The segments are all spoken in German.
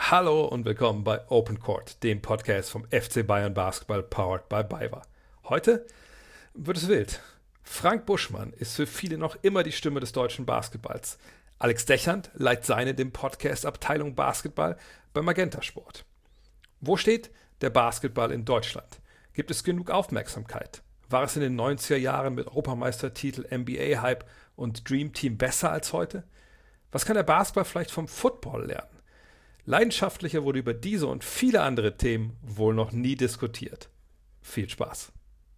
Hallo und willkommen bei Open Court, dem Podcast vom FC Bayern Basketball powered by BayWa. Heute wird es wild. Frank Buschmann ist für viele noch immer die Stimme des deutschen Basketballs. Alex Dechant leiht seine dem Podcast Abteilung Basketball bei Magenta Sport. Wo steht der Basketball in Deutschland? Gibt es genug Aufmerksamkeit? War es in den 90er Jahren mit Europameistertitel, NBA-Hype und Dream Team besser als heute? Was kann der Basketball vielleicht vom Football lernen? Leidenschaftlicher wurde über diese und viele andere Themen wohl noch nie diskutiert. Viel Spaß.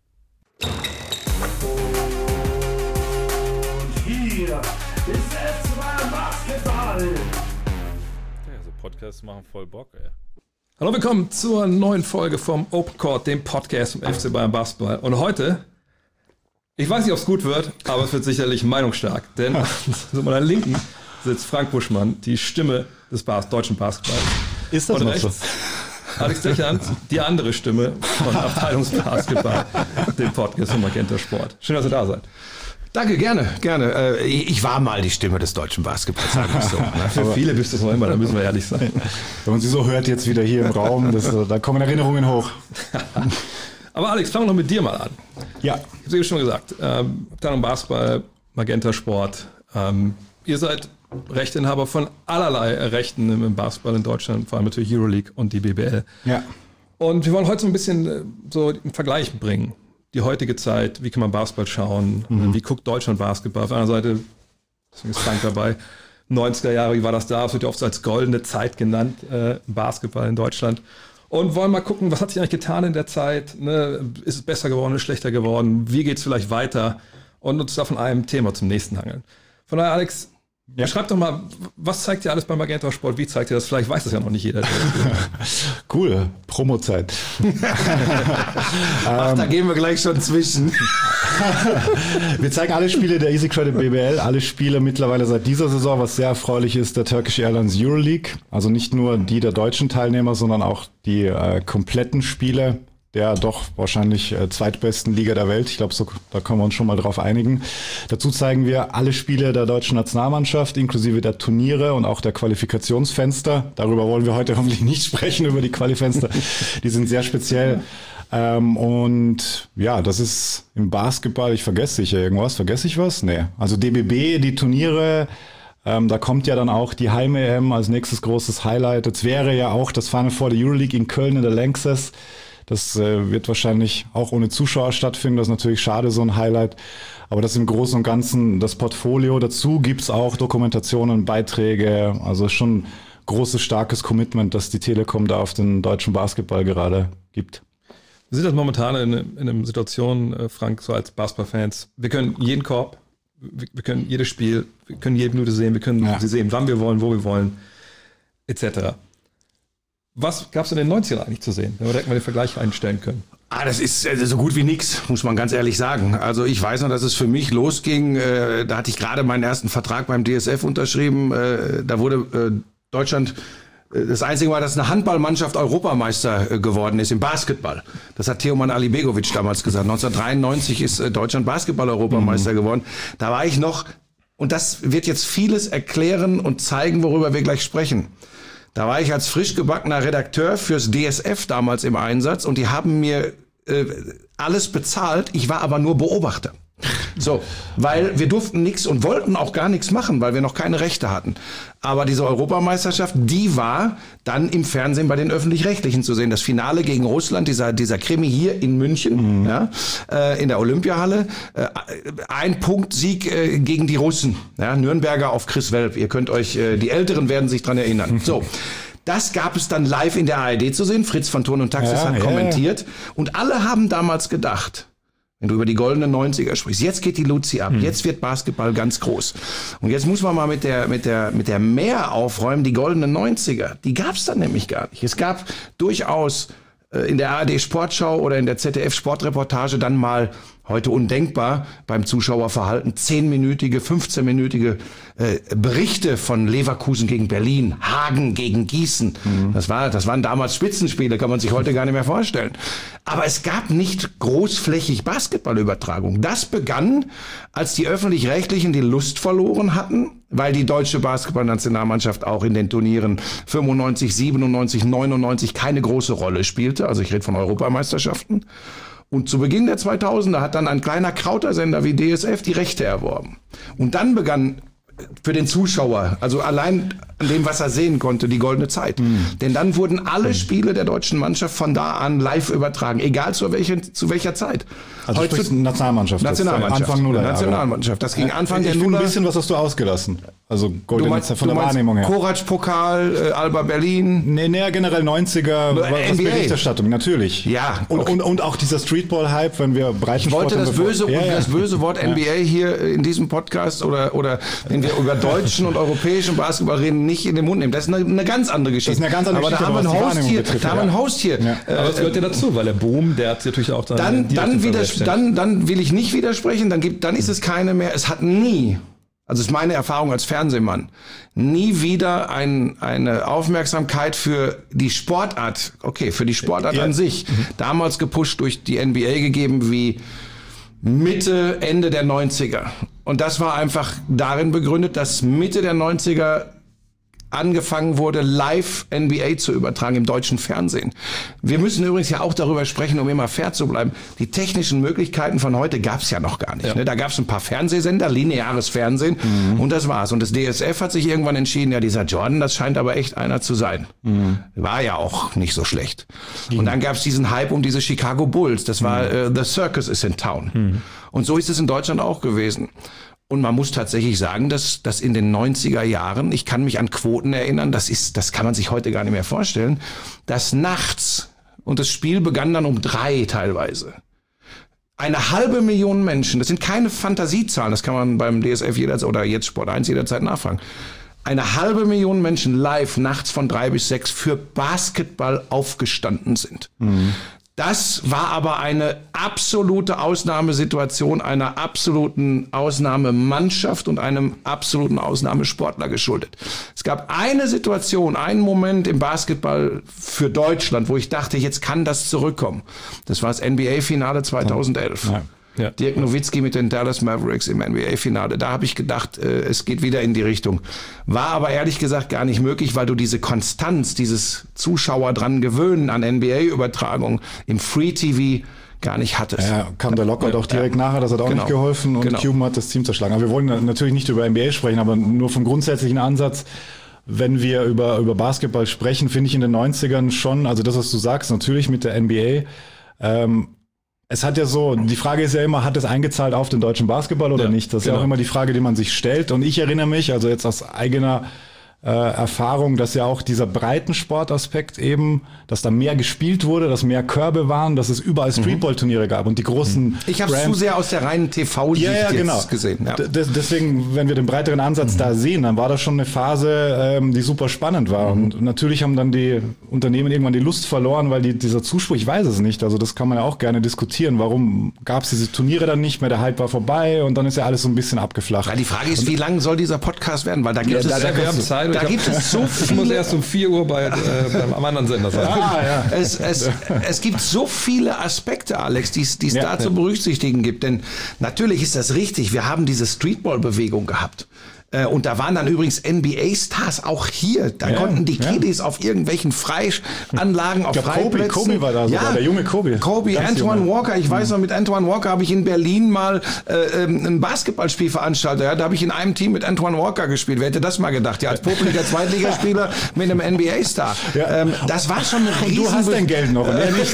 Hier ist SV Basketball. Ja, so Podcasts machen voll Bock, ey. Hallo, willkommen zur neuen Folge vom Open Court, dem Podcast vom FC Bayern Basketball. Und heute, ich weiß nicht, ob es gut wird, aber es wird sicherlich meinungsstark. Denn zu meiner Linken sitzt Frank Buschmann, die Stimme des deutschen Basketballs. Ist das und noch rechts so? Alex Dechant, die andere Stimme von Abteilungsbasketball, dem Podcast von Magenta Sport. Schön, dass ihr da seid. Danke, gerne. Ich war mal die Stimme des deutschen Basketballs, sagen wir so. Für viele bist du es noch immer, da müssen wir ehrlich sein. Wenn man sie so hört jetzt wieder hier im Raum, da kommen Erinnerungen hoch. Aber Alex, fangen wir noch mit dir mal an. Ja. Ich habe es eben schon gesagt, Abteilung Basketball, Magenta Sport. Ihr seid Rechteinhaber von allerlei Rechten im Basketball in Deutschland, vor allem natürlich Euroleague und die BBL. Ja. Und wir wollen heute so ein bisschen so einen Vergleich bringen. Die heutige Zeit, wie kann man Basketball schauen? Wie guckt Deutschland Basketball? Auf einer Seite, deswegen ist Frank dabei, 90er Jahre, wie war das da? Es wird ja oft als goldene Zeit genannt, Basketball in Deutschland. Und wollen mal gucken, was hat sich eigentlich getan in der Zeit? Ne? Ist es besser geworden, ist es schlechter geworden? Wie geht es vielleicht weiter? Und uns da von einem Thema zum nächsten hangeln. Von daher, Alex, schreib doch mal, was zeigt dir alles bei Magenta Sport? Wie zeigt dir das? Vielleicht weiß das ja noch nicht jeder. Cool, Promozeit. Ach, da gehen wir gleich schon zwischen. Wir zeigen alle Spiele der Easy Credit BBL, alle Spiele mittlerweile seit dieser Saison, was sehr erfreulich ist, der Turkish Airlines Euroleague. Also nicht nur die der deutschen Teilnehmer, sondern auch die kompletten Spiele der doch wahrscheinlich zweitbesten Liga der Welt. Ich glaube, so, da können wir uns schon mal drauf einigen. Dazu zeigen wir alle Spiele der deutschen Nationalmannschaft, inklusive der Turniere und auch der Qualifikationsfenster. Darüber wollen wir heute hoffentlich nicht sprechen, über die Qualifenster. Die sind sehr speziell. Und ja, das ist im Basketball, vergesse ich was? Nee. Also DBB, die Turniere, da kommt ja dann auch die Heim-EM als nächstes großes Highlight. Jetzt wäre ja auch das Final Four der Euroleague in Köln in der Lanxess. Das wird wahrscheinlich auch ohne Zuschauer stattfinden. Das ist natürlich schade, so ein Highlight. Aber das im Großen und Ganzen das Portfolio. Dazu gibt's auch Dokumentationen, Beiträge. Also schon großes, starkes Commitment, das die Telekom da auf den deutschen Basketball gerade gibt. Wir sind jetzt momentan in einer Situation, Frank, so als Basketballfans. Wir können jeden Korb, wir können jedes Spiel, wir können jede Minute sehen, wir können sie sehen, wann wir wollen, wo wir wollen, etc. Was gab es in den 90ern eigentlich zu sehen, wenn wir direkt mal den Vergleich einstellen können? Das ist so gut wie nix, muss man ganz ehrlich sagen. Also ich weiß noch, dass es für mich losging, da hatte ich gerade meinen ersten Vertrag beim DSF unterschrieben. Da wurde Deutschland das Einzige war, dass eine Handballmannschaft Europameister geworden ist im Basketball. Das hat Teoman Alibegovic damals gesagt. 1993 ist Deutschland Basketball-Europameister geworden. Da war ich noch, und das wird jetzt vieles erklären und zeigen, worüber wir gleich sprechen. Da war ich als frisch gebackener Redakteur fürs DSF damals im Einsatz und die haben mir alles bezahlt. Ich war aber nur Beobachter. So, weil wir durften nichts und wollten auch gar nichts machen, weil wir noch keine Rechte hatten. Aber diese Europameisterschaft, die war dann im Fernsehen bei den Öffentlich-Rechtlichen zu sehen. Das Finale gegen Russland, dieser Krimi hier in München, in der Olympiahalle. Ein Punktsieg gegen die Russen. Ja, Nürnberger auf Chris Welp. Ihr könnt euch, die Älteren werden sich dran erinnern. So. Das gab es dann live in der ARD zu sehen. Fritz von Thurn und Taxis hat kommentiert. Und alle haben damals gedacht, wenn du über die goldenen 90er sprichst, jetzt geht die Luzi ab, jetzt wird Basketball ganz groß. Und jetzt muss man mal mit der Mehr aufräumen, die goldenen 90er, die gab es dann nämlich gar nicht. Es gab durchaus in der ARD Sportschau oder in der ZDF Sportreportage dann mal, heute undenkbar, beim Zuschauerverhalten 10-minütige, 15-minütige Berichte von Leverkusen gegen Berlin, Hagen gegen Gießen. Das waren damals Spitzenspiele, kann man sich heute gar nicht mehr vorstellen. Aber es gab nicht großflächig Basketballübertragung. Das begann, als die Öffentlich-Rechtlichen die Lust verloren hatten weil die deutsche Basketballnationalmannschaft auch in den Turnieren 95, 97, 99 keine große Rolle spielte. Also ich rede von Europameisterschaften. Und zu Beginn der 2000er hat dann ein kleiner Krautersender wie DSF die Rechte erworben. Und dann begann für den Zuschauer, also allein an dem, was er sehen konnte, die goldene Zeit. Denn dann wurden alle Spiele der deutschen Mannschaft von da an live übertragen, egal zu welcher Zeit. Also sprich Nationalmannschaft. Anfang Nuller. Nationalmannschaft. Das ging Anfang der Nuller. Nuller. Ein bisschen was hast du ausgelassen. Also goldene Zeit von der Wahrnehmung her. Korac-Pokal, Alba Berlin. Nee, generell 90er, was Berichterstattung, natürlich. Ja. Und auch dieser Streetball-Hype, wenn wir Breitensport... Ich wollte das böse Wort NBA hier in diesem Podcast oder wenn wir über deutschen und europäischen Basketball reden, nicht in den Mund nehmen. Das ist eine ganz andere Geschichte. Das ist eine ganz andere Geschichte, aber da haben wir einen Host hier. Ja. Aber das gehört ja dazu, weil der Boom, der hat natürlich auch dann will ich nicht widersprechen, dann ist es keine mehr. Es hat nie, also ist meine Erfahrung als Fernsehmann, nie wieder eine Aufmerksamkeit für die Sportart, an sich, damals gepusht durch die NBA gegeben wie Mitte, Ende der 90er. Und das war einfach darin begründet, dass Mitte der 90er angefangen wurde, live NBA zu übertragen im deutschen Fernsehen. Wir müssen übrigens ja auch darüber sprechen, um immer fair zu bleiben. Die technischen Möglichkeiten von heute gab es ja noch gar nicht. Ja. Ne? Da gab es ein paar Fernsehsender, lineares Fernsehen und das war's. Und das DSF hat sich irgendwann entschieden, ja, dieser Jordan, das scheint aber echt einer zu sein. War ja auch nicht so schlecht. Und dann gab es diesen Hype um diese Chicago Bulls. Das war The Circus is in Town. Und so ist es in Deutschland auch gewesen. Und man muss tatsächlich sagen, dass in den 90er Jahren, ich kann mich an Quoten erinnern, das kann man sich heute gar nicht mehr vorstellen, dass nachts, und das Spiel begann dann um 3 teilweise, 500.000 Menschen, das sind keine Fantasiezahlen, das kann man beim DSF jederzeit oder jetzt Sport 1 jederzeit nachfragen, 500.000 Menschen live nachts von 3 bis 6 für Basketball aufgestanden sind. Das war aber eine absolute Ausnahmesituation einer absoluten Ausnahmemannschaft und einem absoluten Ausnahmesportler geschuldet. Es gab eine Situation, einen Moment im Basketball für Deutschland, wo ich dachte, jetzt kann das zurückkommen. Das war das NBA-Finale 2011. Ja. Dirk Nowitzki mit den Dallas Mavericks im NBA-Finale. Da habe ich gedacht, es geht wieder in die Richtung. War aber ehrlich gesagt gar nicht möglich, weil du diese Konstanz, dieses Zuschauer dran gewöhnen an NBA-Übertragung im Free-TV gar nicht hattest. Ja, kam der Lockout auch direkt nachher, das hat auch nicht geholfen und Cuban hat das Team zerschlagen. Aber wir wollen natürlich nicht über NBA sprechen, aber nur vom grundsätzlichen Ansatz. Wenn wir über Basketball sprechen, finde ich in den 90ern schon, also das, was du sagst, natürlich mit der NBA, es hat ja so, die Frage ist ja immer, hat es eingezahlt auf den deutschen Basketball oder nicht? Das ist ja auch immer die Frage, die man sich stellt. Und ich erinnere mich, also jetzt aus eigener Erfahrung, dass ja auch dieser Breitensportaspekt eben, dass da mehr gespielt wurde, dass mehr Körbe waren, dass es überall Streetball-Turniere gab und die großen Ich habe es zu sehr aus der reinen TV-Sicht jetzt gesehen. Ja. Deswegen, wenn wir den breiteren Ansatz da sehen, dann war das schon eine Phase, die super spannend war. Und natürlich haben dann die Unternehmen irgendwann die Lust verloren, weil dieser Zuspruch, ich weiß es nicht, also das kann man ja auch gerne diskutieren, warum gab es diese Turniere dann nicht mehr, der Hype war vorbei und dann ist ja alles so ein bisschen abgeflacht. Ja, die Frage ist, wie lang soll dieser Podcast werden, weil da gibt Da gibt es so viele. Ich muss erst um 4 Uhr beim anderen Sender sein. Es gibt so viele Aspekte, Alex, die es da zu berücksichtigen gibt. Denn natürlich ist das richtig. Wir haben diese Streetball-Bewegung gehabt. Und da waren dann übrigens NBA-Stars auch hier. Da konnten die Kiddies auf irgendwelchen Freianlagen, auf Freiplätzen. Kobe war da sogar, der junge Kobe. Antoine Walker. Ich weiß noch, mit Antoine Walker habe ich in Berlin mal ein Basketballspiel veranstaltet. Ja, da habe ich in einem Team mit Antoine Walker gespielt. Wer hätte das mal gedacht? Ja, als popeliger Zweitligaspieler mit einem NBA-Star. Ja. Das war schon eine riesen... Du hast dein Geld noch, oder nicht?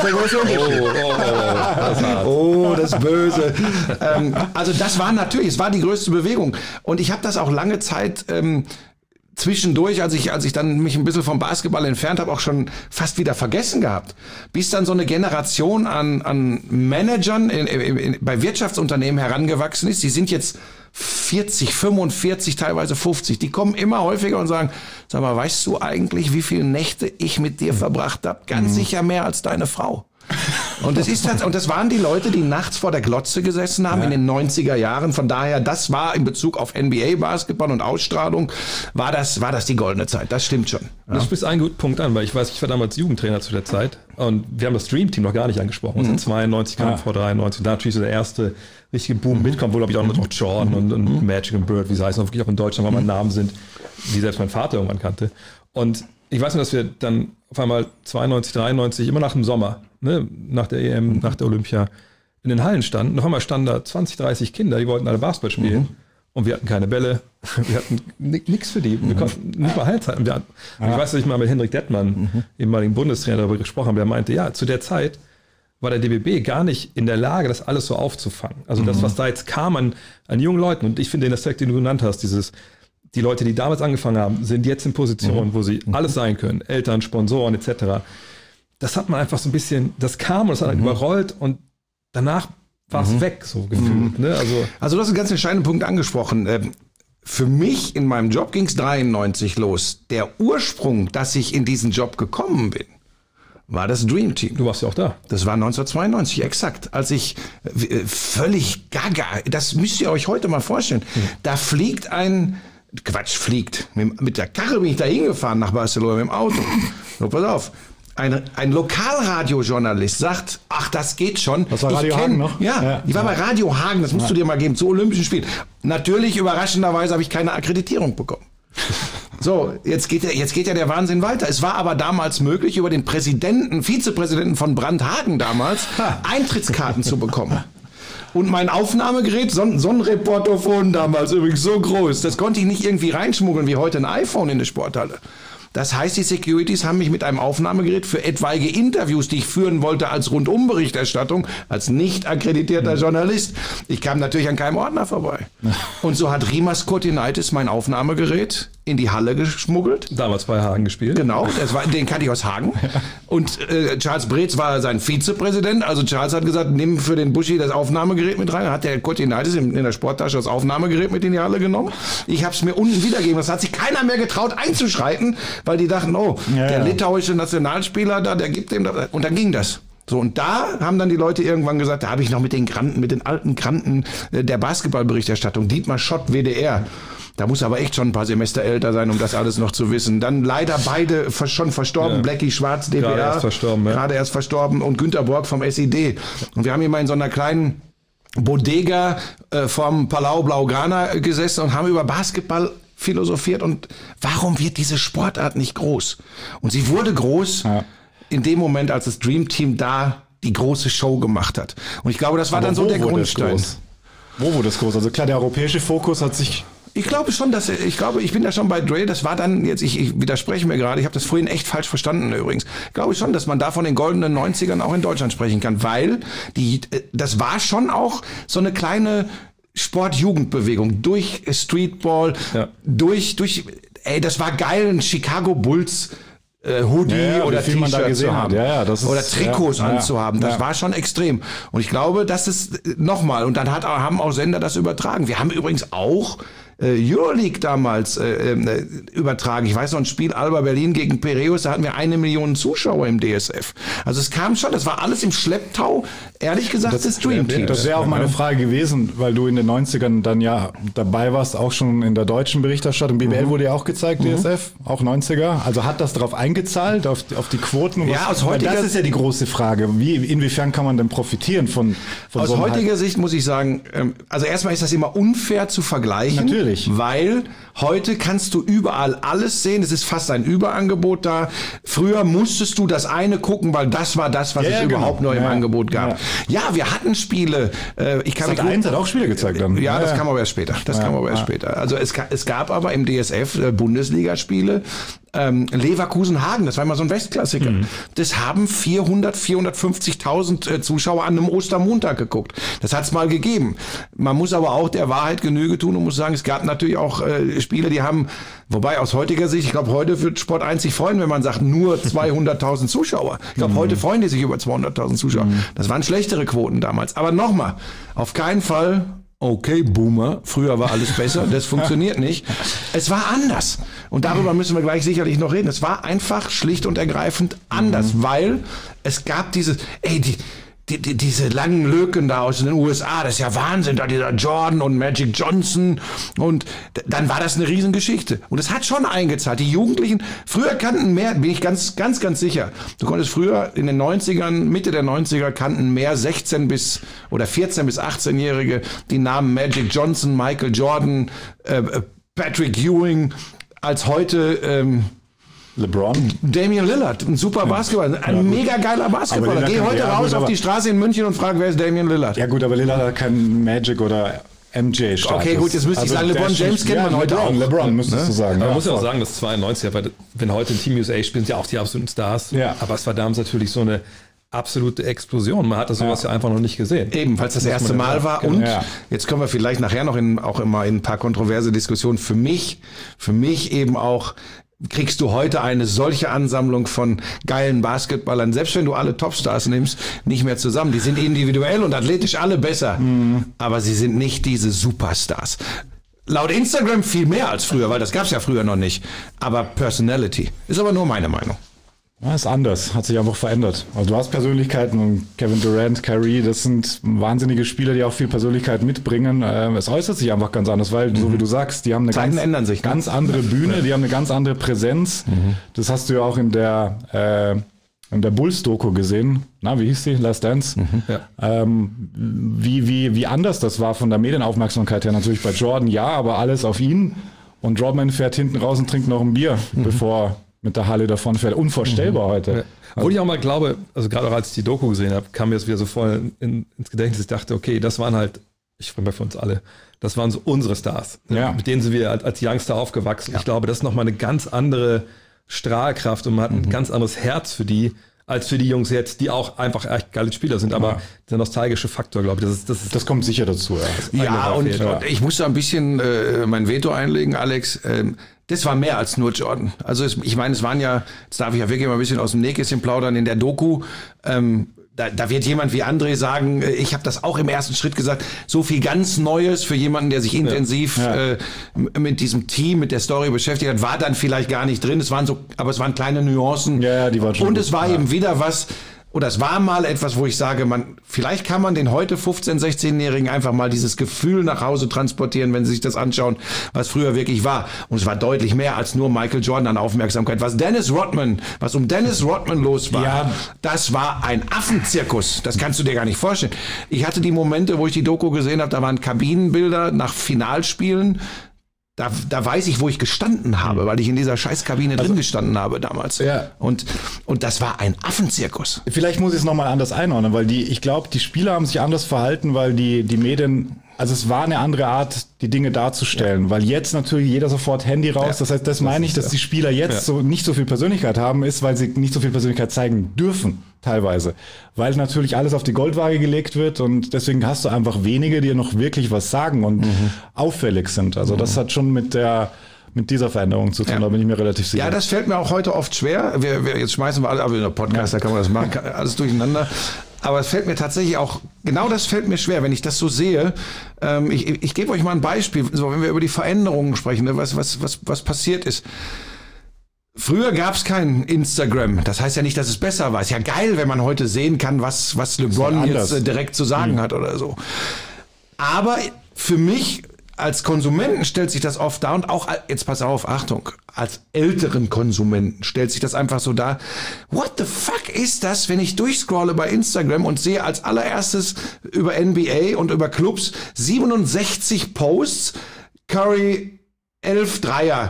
Das Böse. Also das war natürlich, es war die größte Bewegung. Und ich habe das auch lange Zeit zwischendurch, als ich dann mich ein bisschen vom Basketball entfernt habe, auch schon fast wieder vergessen gehabt. Bis dann so eine Generation an Managern bei Wirtschaftsunternehmen herangewachsen ist. Die sind jetzt 40, 45, teilweise 50. Die kommen immer häufiger und sagen, sag mal, weißt du eigentlich, wie viele Nächte ich mit dir verbracht habe? Ganz sicher mehr als deine Frau. Und das waren die Leute, die nachts vor der Glotze gesessen haben in den 90er Jahren. Von daher, das war in Bezug auf NBA-Basketball und Ausstrahlung, war das die goldene Zeit. Das stimmt schon. Du sprichst einen guten Punkt an, weil ich weiß, ich war damals Jugendtrainer zu der Zeit und wir haben das Dream Team noch gar nicht angesprochen. Und 92 kam vor 93. Da natürlich so der erste richtige Boom mitkommt, wo glaube ich auch noch Jordan und Magic und Bird, wie sie heißen, wirklich auch in Deutschland, weil man Namen sind, die selbst mein Vater irgendwann kannte. Und ich weiß nur, dass wir dann auf einmal 92, 93, immer nach dem Sommer, ne, nach der EM, nach der Olympia, in den Hallen standen. Noch einmal standen da 20, 30 Kinder, die wollten alle Basketball spielen. Und wir hatten keine Bälle, wir hatten nichts für die. Wir konnten nicht mal Halbzeit. Ich weiß, dass ich mal mit Hendrik Dettmann, ehemaligen Bundestrainer, darüber gesprochen habe. Der meinte, ja, zu der Zeit war der DBB gar nicht in der Lage, das alles so aufzufangen. Also das, was da jetzt kam an jungen Leuten. Und ich finde den Aspekt, den du genannt hast, die Leute, die damals angefangen haben, sind jetzt in Positionen, wo sie alles sein können. Eltern, Sponsoren etc. Das hat man einfach so ein bisschen, das kam und das hat halt überrollt und danach war es weg, so gefühlt. Ne? Also du hast einen ganz entscheidenden Punkt angesprochen. Für mich in meinem Job ging es 93 los. Der Ursprung, dass ich in diesen Job gekommen bin, war das Dream Team. Du warst ja auch da. Das war 1992, exakt. Als ich völlig gaga, das müsst ihr euch heute mal vorstellen, da fliegt mit der Karre bin ich da hingefahren nach Barcelona mit dem Auto. So, pass auf. Ein Lokalradiojournalist sagt, ach, das geht schon. Das war Radio Hagen noch? Ja, ich war bei Radio Hagen, das musst du dir mal geben, zu Olympischen Spielen. Natürlich, überraschenderweise, habe ich keine Akkreditierung bekommen. So, jetzt geht ja der Wahnsinn weiter. Es war aber damals möglich, über den Vizepräsidenten von Brandhagen damals, Eintrittskarten zu bekommen. Und mein Aufnahmegerät, so ein Reportophon damals übrigens so groß, das konnte ich nicht irgendwie reinschmuggeln wie heute ein iPhone in eine Sporthalle. Das heißt, die Securities haben mich mit einem Aufnahmegerät für etwaige Interviews, die ich führen wollte als Rundumberichterstattung, als nicht akkreditierter Journalist. Ich kam natürlich an keinem Ordner vorbei. Und so hat Rimas Kurtinaitis mein Aufnahmegerät in die Halle geschmuggelt. Damals bei Hagen gespielt. Genau, den kannte ich aus Hagen. Und Charles Breetz war sein Vizepräsident. Also Charles hat gesagt, nimm für den Buschi das Aufnahmegerät mit rein. Dann hat der Kurtinaitis in der Sporttasche das Aufnahmegerät mit in die Halle genommen. Ich habe es mir unten wiedergegeben. Das hat sich keiner mehr getraut einzuschreiten, weil die dachten, der litauische Nationalspieler da, der gibt dem das. Und dann ging das. So, und da haben dann die Leute irgendwann gesagt, da habe ich noch mit den alten Granten der Basketballberichterstattung, Dietmar Schott, WDR. Da muss aber echt schon ein paar Semester älter sein, um das alles noch zu wissen. Dann leider beide schon verstorben. Blackie Schwarz, DPR. Gerade erst verstorben. Und Günter Borg vom SID. Und wir haben immer in so einer kleinen Bodega vom Palau Blaugrana gesessen und haben über Basketball philosophiert. Und warum wird diese Sportart nicht groß? Und sie wurde groß in dem Moment, als das Dream Team da die große Show gemacht hat. Und ich glaube, das war dann so der Grundstein. Wo wurde das groß? Also klar, der europäische Fokus hat sich... Ich glaube schon, ich bin da schon bei Dre, das war dann jetzt, ich widerspreche mir gerade, ich habe das vorhin echt falsch verstanden übrigens. Glaube ich schon, dass man da von den goldenen 90ern auch in Deutschland sprechen kann, weil das war schon auch so eine kleine Sportjugendbewegung durch Streetball, das war geil, ein Chicago Bulls Hoodie oder T-Shirt zu haben. Oder Trikots anzuhaben. Das war schon extrem. Und ich glaube, das ist nochmal. Und dann haben auch Sender das übertragen. Wir haben übrigens auch Euroleague damals übertragen. Ich weiß noch, ein Spiel Alba Berlin gegen Piraeus, da hatten wir 1 Million Zuschauer im DSF. Also es kam schon, das war alles im Schlepptau, ehrlich gesagt, des Dream Teams. Das wäre auch meine Frage gewesen, weil du in den 90ern dann ja dabei warst, auch schon in der deutschen Berichterstattung. BBL wurde ja auch gezeigt, DSF, auch 90er. Also hat das darauf eingezahlt, auf die Quoten? Ja, aus heutiger das ist ja die große Frage. Inwiefern kann man denn profitieren von aus so heutiger Sicht muss ich sagen, also erstmal ist das immer unfair zu vergleichen. Natürlich. Weil heute kannst du überall alles sehen. Es ist fast ein Überangebot da. Früher musstest du das eine gucken, weil das war das, was es überhaupt noch im Angebot gab. Ja, wir hatten Spiele. Sat.1 hat auch Spiele gezeigt dann. Ja, das kam aber erst später. Später. Also es gab aber im DSF Bundesligaspiele. Leverkusen-Hagen, das war immer so ein Westklassiker. Das haben 450.000 Zuschauer an einem Ostermontag geguckt. Das hat es mal gegeben. Man muss aber auch der Wahrheit Genüge tun und muss sagen, es gab natürlich auch Spiele, die haben, wobei aus heutiger Sicht, ich glaube, heute wird Sport 1 sich freuen, wenn man sagt, nur 200.000 Zuschauer. Ich glaube, heute freuen die sich über 200.000 Zuschauer. Das waren schlechtere Quoten damals. Aber nochmal, auf keinen Fall... Okay, Boomer, früher war alles besser, das funktioniert nicht. Es war anders. Und darüber müssen wir gleich sicherlich noch reden. Es war einfach schlicht und ergreifend anders, weil es gab diese langen Löken da aus den USA, das ist ja Wahnsinn, da dieser Jordan und Magic Johnson und dann war das eine Riesengeschichte. Und es hat schon eingezahlt. Die Jugendlichen, früher kannten mehr, bin ich ganz sicher, du konntest früher in den 90ern, Mitte der 90er kannten mehr 14 bis 18-Jährige die Namen Magic Johnson, Michael Jordan, Patrick Ewing als heute LeBron. Damian Lillard, ein super Basketballer, ein mega geiler Basketballer. Geh heute raus auf die Straße in München und frag, wer ist Damian Lillard? Ja gut, aber Lillard hat keinen Magic oder MJ-Status. Okay, gut, jetzt müsste ich sagen, LeBron James kennt man heute auch. LeBron müsstest du sagen. Man Ja, muss ja auch voll. sagen, das 92er, weil wenn heute in Team USA spielen, sind ja auch die absoluten Stars. Ja. Aber es war damals natürlich so eine absolute Explosion. Man hat das sowas ja einfach noch nicht gesehen. Eben, weil es das erste Mal war. Genau. Und Ja. jetzt kommen wir vielleicht nachher noch auch immer in ein paar kontroverse Diskussionen. Für mich eben auch, kriegst du heute eine solche Ansammlung von geilen Basketballern, selbst wenn du alle Topstars nimmst, nicht mehr zusammen. Die sind individuell und athletisch alle besser, aber sie sind nicht diese Superstars. Laut Instagram viel mehr als früher, weil das gab's ja früher noch nicht. Aber Personality ist aber nur meine Meinung. Ja, ist anders, hat sich einfach verändert. Also du hast Persönlichkeiten und Kevin Durant, Kyrie, das sind wahnsinnige Spieler, die auch viel Persönlichkeit mitbringen. Es äußert sich einfach ganz anders, weil, so wie du sagst, die haben eine Zeiten ändern sich, ne? ganz andere Bühne, die haben eine ganz andere Präsenz. Das hast du ja auch in der Bulls-Doku gesehen. Na, wie hieß die? Last Dance. Ja. Wie anders das war von der Medienaufmerksamkeit her. Natürlich bei Jordan, ja, aber alles auf ihn. Und Rodman fährt hinten raus und trinkt noch ein Bier, bevor mit der Halle davon fährt. Unvorstellbar heute. Ja. Obwohl ich auch mal glaube, also gerade auch als ich die Doku gesehen habe, kam mir das wieder so voll ins Gedächtnis. Ich dachte, okay, das waren halt, ich spreche mal für uns alle, das waren so unsere Stars. Ja. Mit denen sind wir als Youngster aufgewachsen. Ja. Ich glaube, das ist nochmal eine ganz andere Strahlkraft und man hat ein ganz anderes Herz für die, als für die Jungs jetzt, die auch einfach echt geile Spieler sind. Aber der nostalgische Faktor, glaube ich, das kommt sicher dazu. Ja. Ja, und ich musste ein bisschen mein Veto einlegen, Alex. Das war mehr als nur Jordan. Also ich meine, es waren ja, jetzt darf ich ja wirklich mal ein bisschen aus dem Nähkästchen plaudern, in der Doku, da wird jemand wie André sagen, ich habe das auch im ersten Schritt gesagt, so viel ganz Neues für jemanden, der sich intensiv mit diesem Team, mit der Story beschäftigt hat, war dann vielleicht gar nicht drin. Aber es waren kleine Nuancen. Ja, die waren schon und gut. es war eben wieder was, oder es war mal etwas, wo ich sage, vielleicht kann man den heute 15-, 16-Jährigen einfach mal dieses Gefühl nach Hause transportieren, wenn sie sich das anschauen, was früher wirklich war. Und es war deutlich mehr als nur Michael Jordan an Aufmerksamkeit. Was um Dennis Rodman los war, das war ein Affenzirkus. Das kannst du dir gar nicht vorstellen. Ich hatte die Momente, wo ich die Doku gesehen habe, da waren Kabinenbilder nach Finalspielen. Da weiß ich, wo ich gestanden habe, weil ich in dieser Scheißkabine drin gestanden habe damals. Ja. Und das war ein Affenzirkus. Vielleicht muss ich es nochmal anders einordnen, weil ich glaube, die Spieler haben sich anders verhalten, weil die Medien, also es war eine andere Art, die Dinge darzustellen, weil jetzt natürlich jeder sofort Handy raus, das heißt, das meine ich, dass die Spieler jetzt so nicht so viel Persönlichkeit haben, ist, weil sie nicht so viel Persönlichkeit zeigen dürfen, teilweise. Weil natürlich alles auf die Goldwaage gelegt wird und deswegen hast du einfach wenige, die noch wirklich was sagen und auffällig sind. Also das hat schon mit dieser Veränderung zu tun, da bin ich mir relativ sicher. Ja, das fällt mir auch heute oft schwer. Jetzt schmeißen wir alle, aber in der Podcast, da kann man das machen, alles durcheinander. Aber es fällt mir tatsächlich auch, genau das fällt mir schwer, wenn ich das so sehe. Ich gebe euch mal ein Beispiel, so wenn wir über die Veränderungen sprechen, ne, was passiert ist. Früher gab es kein Instagram. Das heißt ja nicht, dass es besser war. Ist ja geil, wenn man heute sehen kann, was LeBron jetzt direkt zu sagen hat oder so. Aber für mich als Konsumenten stellt sich das oft dar und auch, jetzt pass auf, Achtung, als älteren Konsumenten stellt sich das einfach so dar. What the fuck ist das, wenn ich durchscrolle bei Instagram und sehe als allererstes über NBA und über Clubs 67 Posts, Curry 11 Dreier,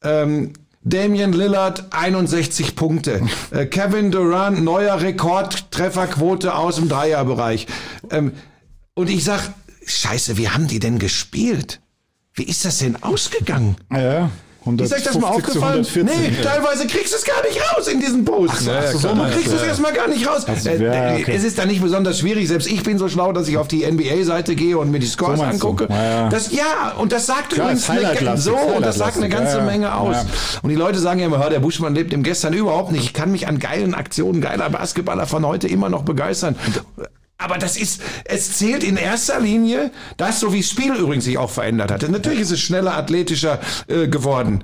Damian Lillard 61 Punkte, Kevin Durant neuer Rekordtrefferquote aus dem Dreierbereich. Und ich sag, Scheiße, wie haben die denn gespielt? Wie ist das denn ausgegangen? Ja, Ist euch das mal aufgefallen? Nee, teilweise kriegst du es gar nicht raus in diesen Posts. Man kriegst es erstmal gar nicht raus. Es ist dann nicht besonders schwierig. Selbst ich bin so schlau, dass ich auf die NBA-Seite gehe und mir die Scores angucke. Und das sagt übrigens eine ganze Menge aus. Ja. Und die Leute sagen ja immer, der Buschmann lebt im Gestern überhaupt nicht. Ich kann mich an geilen Aktionen geiler Basketballer von heute immer noch begeistern. Aber es zählt in erster Linie, so wie das Spiel übrigens sich auch verändert hat. Natürlich ist es schneller, athletischer geworden.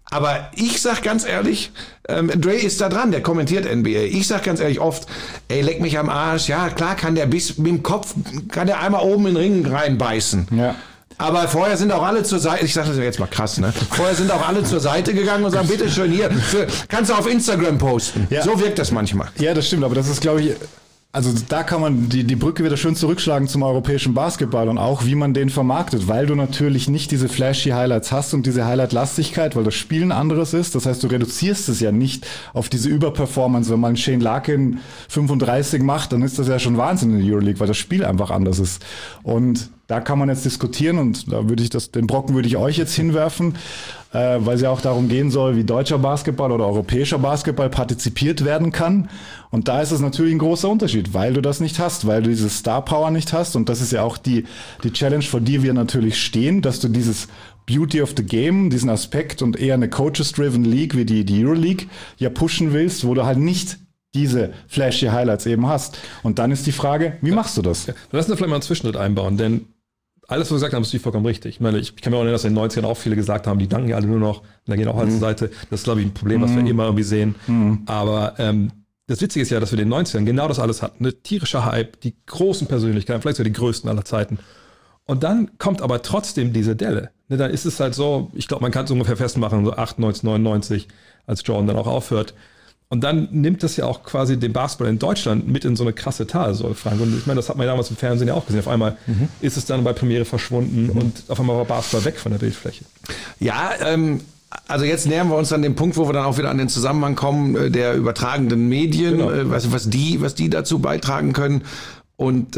Aber ich sag ganz ehrlich, Dre ist da dran, der kommentiert NBA. Ich sag ganz ehrlich oft, ey, leck mich am Arsch. Ja, klar kann der bis mit dem Kopf, kann der einmal oben in den Ring reinbeißen. Ja. Aber vorher sind auch alle zur Seite, ich sag das jetzt mal krass, ne? Vorher sind auch alle zur Seite gegangen und sagen, bitte schön, hier, kannst du auf Instagram posten. Ja. So wirkt das manchmal. Ja, das stimmt, aber das ist, glaube ich, also da kann man die Brücke wieder schön zurückschlagen zum europäischen Basketball und auch, wie man den vermarktet, weil du natürlich nicht diese flashy Highlights hast und diese Highlight-Lastigkeit, weil das Spiel ein anderes ist. Das heißt, du reduzierst es ja nicht auf diese Überperformance. Wenn man Shane Larkin 35 macht, dann ist das ja schon Wahnsinn in der Euroleague, weil das Spiel einfach anders ist. Und da kann man jetzt diskutieren und da würde ich den Brocken würde ich euch jetzt hinwerfen, weil es ja auch darum gehen soll, wie deutscher Basketball oder europäischer Basketball partizipiert werden kann. Und da ist es natürlich ein großer Unterschied, weil du das nicht hast, weil du diese Star Power nicht hast. Und das ist ja auch die Challenge, vor die wir natürlich stehen, dass du dieses Beauty of the Game, diesen Aspekt und eher eine Coaches-driven League wie die Euroleague ja pushen willst, wo du halt nicht diese flashy Highlights eben hast. Und dann ist die Frage, wie machst du das? Ja. Lass uns vielleicht mal einen Zwischenschritt einbauen, denn alles, was wir gesagt haben, ist vollkommen richtig. Ich meine, ich kann mir auch erinnern, dass in den 90ern auch viele gesagt haben, die danken ja alle nur noch, und dann gehen auch alle zur Seite. Das ist, glaube ich, ein Problem, was wir immer irgendwie sehen. Aber das Witzige ist ja, dass wir in den 90ern genau das alles hatten. Eine tierische Hype, die großen Persönlichkeiten, vielleicht sogar die größten aller Zeiten. Und dann kommt aber trotzdem diese Delle. Ne, dann ist es halt so, ich glaube, man kann es ungefähr festmachen, so 98, 99, als Jordan dann auch aufhört. Und dann nimmt das ja auch quasi den Basketball in Deutschland mit in so eine krasse Talsohle, Frank. Und ich meine, das hat man ja damals im Fernsehen ja auch gesehen. Auf einmal ist es dann bei Premiere verschwunden und auf einmal war Basketball weg von der Bildfläche. Ja, also jetzt nähern wir uns an den Punkt, wo wir dann auch wieder an den Zusammenhang kommen der übertragenden Medien, Genau. was die dazu beitragen können. Und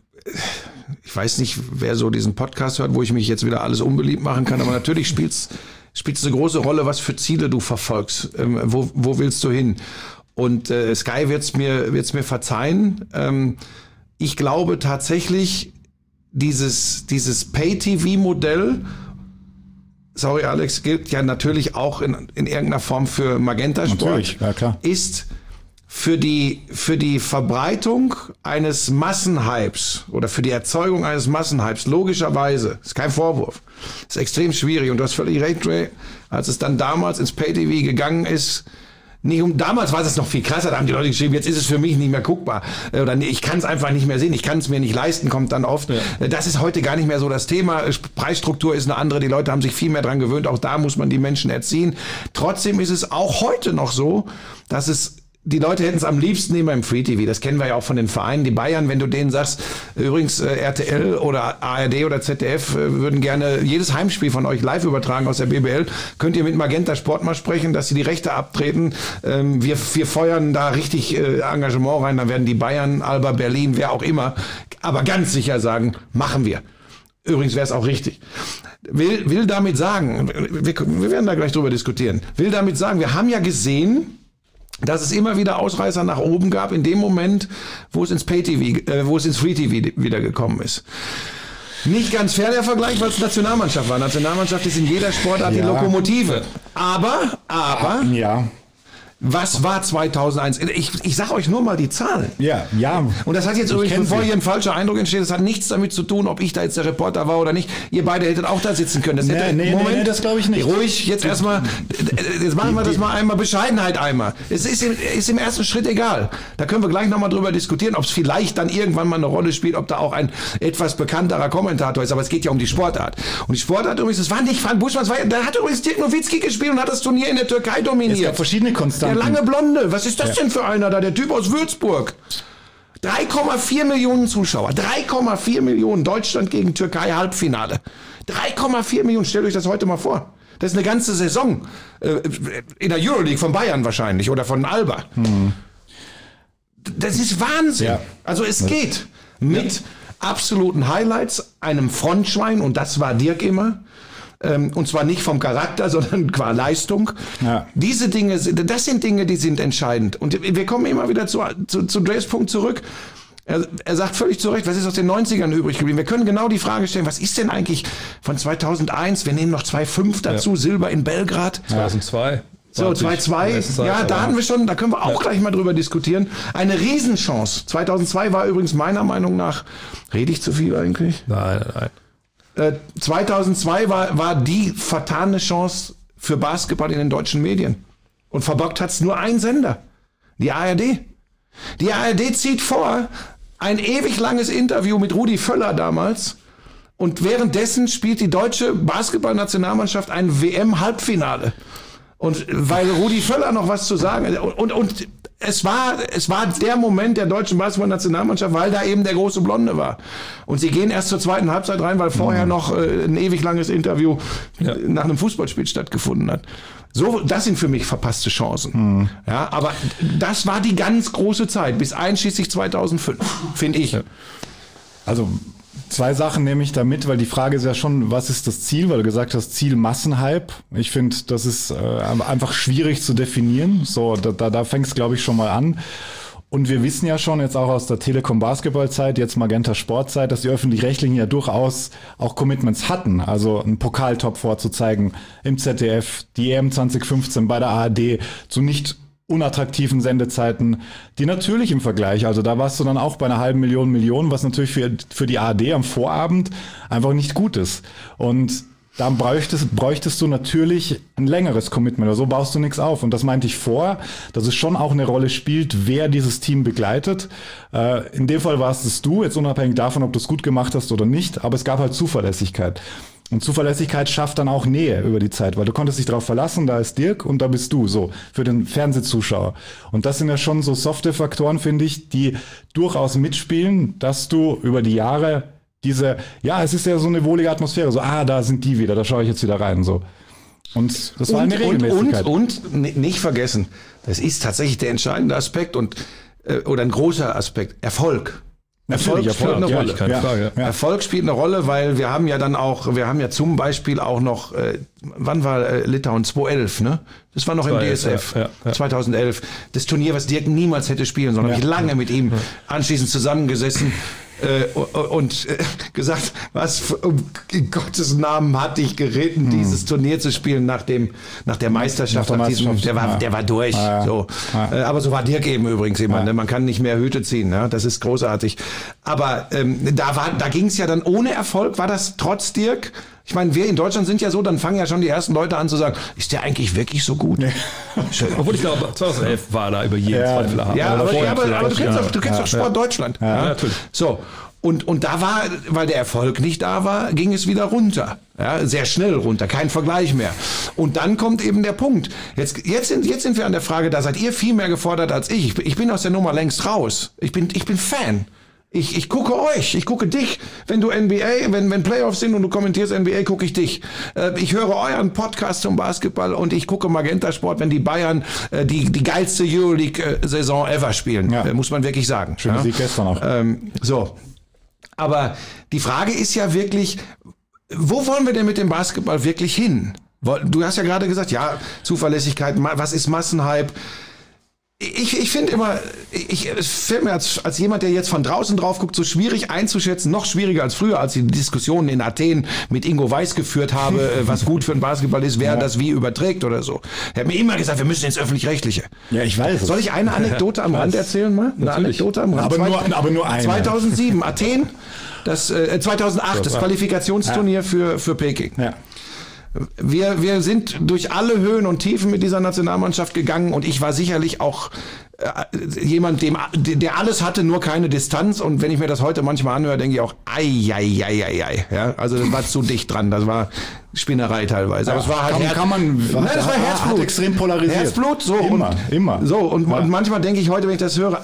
ich weiß nicht, wer so diesen Podcast hört, wo ich mich jetzt wieder alles unbeliebt machen kann, aber natürlich spielt es eine große Rolle, was für Ziele du verfolgst. Wo willst du hin? Und Sky wird's mir verzeihen. Ich glaube tatsächlich, dieses Pay-TV-Modell, sorry Alex, gilt ja natürlich auch in irgendeiner Form für Magenta Sport. Natürlich, ja klar. Ist für die Verbreitung eines Massenhypes oder für die Erzeugung eines Massenhypes logischerweise, ist kein Vorwurf, ist extrem schwierig. Und du hast völlig recht, Ray, als es dann damals ins Pay-TV gegangen ist, damals war es noch viel krasser, da haben die Leute geschrieben, jetzt ist es für mich nicht mehr guckbar. Oder nee, ich kann es einfach nicht mehr sehen, ich kann es mir nicht leisten, kommt dann oft. Ja. Das ist heute gar nicht mehr so das Thema. Preisstruktur ist eine andere, die Leute haben sich viel mehr dran gewöhnt, auch da muss man die Menschen erziehen. Trotzdem ist es auch heute noch so, dass die Leute hätten es am liebsten immer im Free TV. Das kennen wir ja auch von den Vereinen. Die Bayern, wenn du denen sagst, übrigens RTL oder ARD oder ZDF würden gerne jedes Heimspiel von euch live übertragen aus der BBL, könnt ihr mit Magenta Sport mal sprechen, dass sie die Rechte abtreten. Wir feuern da richtig Engagement rein. Dann werden die Bayern, Alba Berlin, wer auch immer, aber ganz sicher sagen, machen wir. Übrigens wäre es auch richtig. Will damit sagen, wir werden da gleich drüber diskutieren, will damit sagen, wir haben ja gesehen, dass es immer wieder Ausreißer nach oben gab, in dem Moment, wo es ins wo es ins Free-TV wieder gekommen ist. Nicht ganz fair der Vergleich, weil es Nationalmannschaft war. Nationalmannschaft ist in jeder Sportart die Lokomotive. Aber, Ja. was war 2001? Ich sage euch nur mal die Zahlen. Ja. Und das hat jetzt übrigens, bevor hier ein falscher Eindruck entsteht, das hat nichts damit zu tun, ob ich da jetzt der Reporter war oder nicht. Ihr beide hättet auch da sitzen können. Nee, das glaube ich nicht. Ruhig, jetzt erstmal, jetzt machen wir das mal einmal, Bescheidenheit einmal. Es ist im ersten Schritt egal. Da können wir gleich nochmal drüber diskutieren, ob es vielleicht dann irgendwann mal eine Rolle spielt, ob da auch ein etwas bekannterer Kommentator ist. Aber es geht ja um die Sportart. Und die Sportart übrigens, das war nicht Frank Buschmann, da hat übrigens Dirk Nowitzki gespielt und hat das Turnier in der Türkei dominiert. Es gab verschiedene Konstanten. Der lange Blonde, was ist das denn für einer da? Der Typ aus Würzburg. 3,4 Millionen Zuschauer. 3,4 Millionen. Deutschland gegen Türkei Halbfinale. 3,4 Millionen. Stellt euch das heute mal vor. Das ist eine ganze Saison. In der Euroleague von Bayern wahrscheinlich oder von Alba. Das ist Wahnsinn. Ja. Also es geht mit absoluten Highlights, einem Frontschwein, und das war Dirk immer. Und zwar nicht vom Charakter, sondern qua Leistung. Ja. Diese Dinge, das sind Dinge, die sind entscheidend. Und wir kommen immer wieder zu Dre's Punkt zurück. Er sagt völlig zu Recht, was ist aus den 90ern übrig geblieben? Wir können genau die Frage stellen, was ist denn eigentlich von 2001? Wir nehmen noch 2005 dazu, Silber in Belgrad. 2002. So, 2-2, ja, da hatten wir schon, da können wir auch gleich mal drüber diskutieren. Eine Riesenchance. 2002 war übrigens meiner Meinung nach, rede ich zu viel eigentlich? Nein. 2002 war die vertane Chance für Basketball in den deutschen Medien. Und verbockt hat's nur ein Sender, die ARD. Die ARD zieht vor, ein ewig langes Interview mit Rudi Völler damals, und währenddessen spielt die deutsche Basketballnationalmannschaft ein WM-Halbfinale. Und weil Rudi Völler noch was zu sagen, und es war der Moment der deutschen Basketballnationalmannschaft, weil da eben der große Blonde war. Und sie gehen erst zur zweiten Halbzeit rein, weil vorher noch ein ewig langes Interview nach einem Fußballspiel stattgefunden hat. So, das sind für mich verpasste Chancen. Ja, aber das war die ganz große Zeit, bis einschließlich 2005, finde ich. Also 2 Sachen nehme ich da mit, weil die Frage ist ja schon, was ist das Ziel? Weil du gesagt hast, Ziel Massenhype. Ich finde, das ist einfach schwierig zu definieren. So, da fängt es, glaube ich, schon mal an. Und wir wissen ja schon jetzt auch aus der Telekom-Basketball-Zeit, jetzt Magenta Sport-Zeit, dass die Öffentlich-Rechtlichen ja durchaus auch Commitments hatten. Also einen Pokaltop vorzuzeigen im ZDF, die EM 2015 bei der ARD, zu nicht unattraktiven Sendezeiten, die natürlich im Vergleich, also da warst du dann auch bei einer halben Million, was natürlich für die ARD am Vorabend einfach nicht gut ist. Und dann bräuchtest du natürlich ein längeres Commitment, oder so baust du nichts auf. Und das meinte ich vor, dass es schon auch eine Rolle spielt, wer dieses Team begleitet. In dem Fall warst es du, jetzt unabhängig davon, ob du es gut gemacht hast oder nicht, aber es gab halt Zuverlässigkeit. Und Zuverlässigkeit schafft dann auch Nähe über die Zeit, weil du konntest dich darauf verlassen, da ist Dirk und da bist du, so, für den Fernsehzuschauer. Und das sind ja schon so softe Faktoren, finde ich, die durchaus mitspielen, dass du über die Jahre es ist ja so eine wohlige Atmosphäre, so, da sind die wieder, da schaue ich jetzt wieder rein, so. Und das war eine Regelmäßigkeit. Und nicht vergessen, das ist tatsächlich der entscheidende Aspekt oder ein großer Aspekt, Erfolg. Erfolg spielt eine Rolle. Keine Frage. Ja. Erfolg spielt eine Rolle, weil wir haben ja zum Beispiel auch noch, wann war Litauen? 2011, ne? Das war noch im DSF. Ja. 2011. Das Turnier, was Dirk niemals hätte spielen sollen. Habe ich lange mit ihm anschließend zusammengesessen und gesagt, was in Gottes Namen hat dich geritten, dieses Turnier zu spielen nach der Meisterschaft. Der war durch. So. Aber so war Dirk eben übrigens jemand. Ne? Man kann nicht mehr Hüte ziehen. Ne? Das ist großartig. Aber da ging es ja dann ohne Erfolg. War das trotz Dirk? Ich meine, wir in Deutschland sind ja so, dann fangen ja schon die ersten Leute an zu sagen, ist der eigentlich wirklich so gut? Nee. Obwohl ich glaube, 2011 war da über jeden Zweifel haben. Ja, aber du kennst doch Sport Deutschland. Ja, natürlich. So. Und da war, weil der Erfolg nicht da war, ging es wieder runter. Ja, sehr schnell runter, kein Vergleich mehr. Und dann kommt eben der Punkt. Jetzt sind wir an der Frage, da seid ihr viel mehr gefordert als ich. Ich bin aus der Nummer längst raus. Ich bin Fan. Ich gucke euch, ich gucke dich. Wenn du NBA, wenn Playoffs sind und du kommentierst NBA, gucke ich dich. Ich höre euren Podcast zum Basketball und ich gucke Magenta Sport, wenn die Bayern die geilste Euroleague-Saison ever spielen. Ja. Muss man wirklich sagen. Schöner Sieg gestern auch. So. Aber die Frage ist ja wirklich, wo wollen wir denn mit dem Basketball wirklich hin? Du hast ja gerade gesagt, ja, Zuverlässigkeit, was ist Massenhype? Ich finde immer, es fällt mir als jemand, der jetzt von draußen drauf guckt, so schwierig einzuschätzen, noch schwieriger als früher, als ich die Diskussionen in Athen mit Ingo Weiß geführt habe, was gut für den Basketball ist, wer das wie überträgt oder so. Er hat mir immer gesagt, wir müssen ins Öffentlich-Rechtliche. Ja, ich weiß. Soll ich eine Anekdote am Rand erzählen mal? Anekdote am Rand. Aber nur eine. 2007, Athen, 2008, das Qualifikationsturnier für Peking. Ja. Wir sind durch alle Höhen und Tiefen mit dieser Nationalmannschaft gegangen und ich war sicherlich auch jemand, der alles hatte, nur keine Distanz. Und wenn ich mir das heute manchmal anhöre, denke ich auch, ja, also das war zu dicht dran, das war Spinnerei teilweise. Aber es war halt das war Herzblut. Extrem polarisiert. Herzblut, so. Immer. So, und manchmal denke ich heute, wenn ich das höre,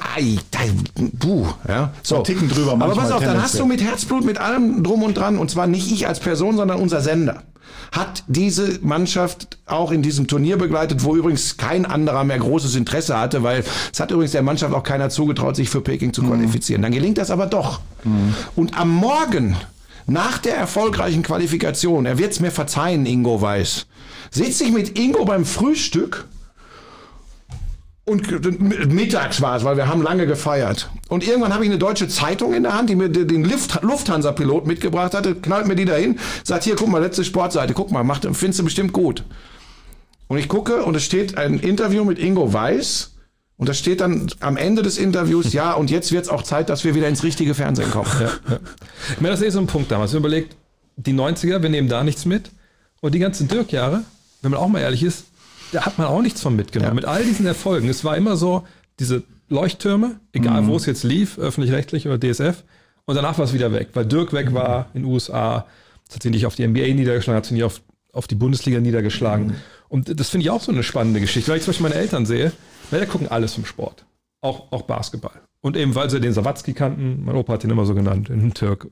ja. So. Ein Ticken drüber manchmal. Aber pass auf, dann hast du mit Herzblut, mit allem drum und dran, und zwar nicht ich als Person, sondern unser Sender, hat diese Mannschaft auch in diesem Turnier begleitet, wo übrigens kein anderer mehr großes Interesse hatte, weil es hat übrigens der Mannschaft auch keiner zugetraut, sich für Peking zu qualifizieren. Dann gelingt das aber doch. Und am Morgen, nach der erfolgreichen Qualifikation, er wird es mir verzeihen, Ingo Weiß, sitze ich mit Ingo beim Frühstück. Und mittags war es, weil wir haben lange gefeiert. Und irgendwann habe ich eine deutsche Zeitung in der Hand, die mir den Lufthansa-Pilot mitgebracht hatte, knallt mir die dahin, sagt, hier, guck mal, letzte Sportseite, guck mal, findest du bestimmt gut. Und ich gucke und es steht ein Interview mit Ingo Weiß und da steht dann am Ende des Interviews, ja, und jetzt wird es auch Zeit, dass wir wieder ins richtige Fernsehen kommen. Ja. Ich meine, das ist so ein Punkt damals. Wir überlegt, die 90er, wir nehmen da nichts mit und die ganzen Dirk-Jahre, wenn man auch mal ehrlich ist, da hat man auch nichts von mitgenommen. Ja. Mit all diesen Erfolgen. Es war immer so, diese Leuchttürme, egal wo es jetzt lief, öffentlich-rechtlich oder DSF, und danach war es wieder weg, weil Dirk weg war in den USA, das hat sie nicht auf die NBA niedergeschlagen, hat sie nicht auf die Bundesliga niedergeschlagen. Und das finde ich auch so eine spannende Geschichte, weil ich zum Beispiel meine Eltern sehe, weil die gucken alles vom Sport, auch Basketball. Und eben, weil sie den Sawatzki kannten, mein Opa hat ihn immer so genannt, einen Türk.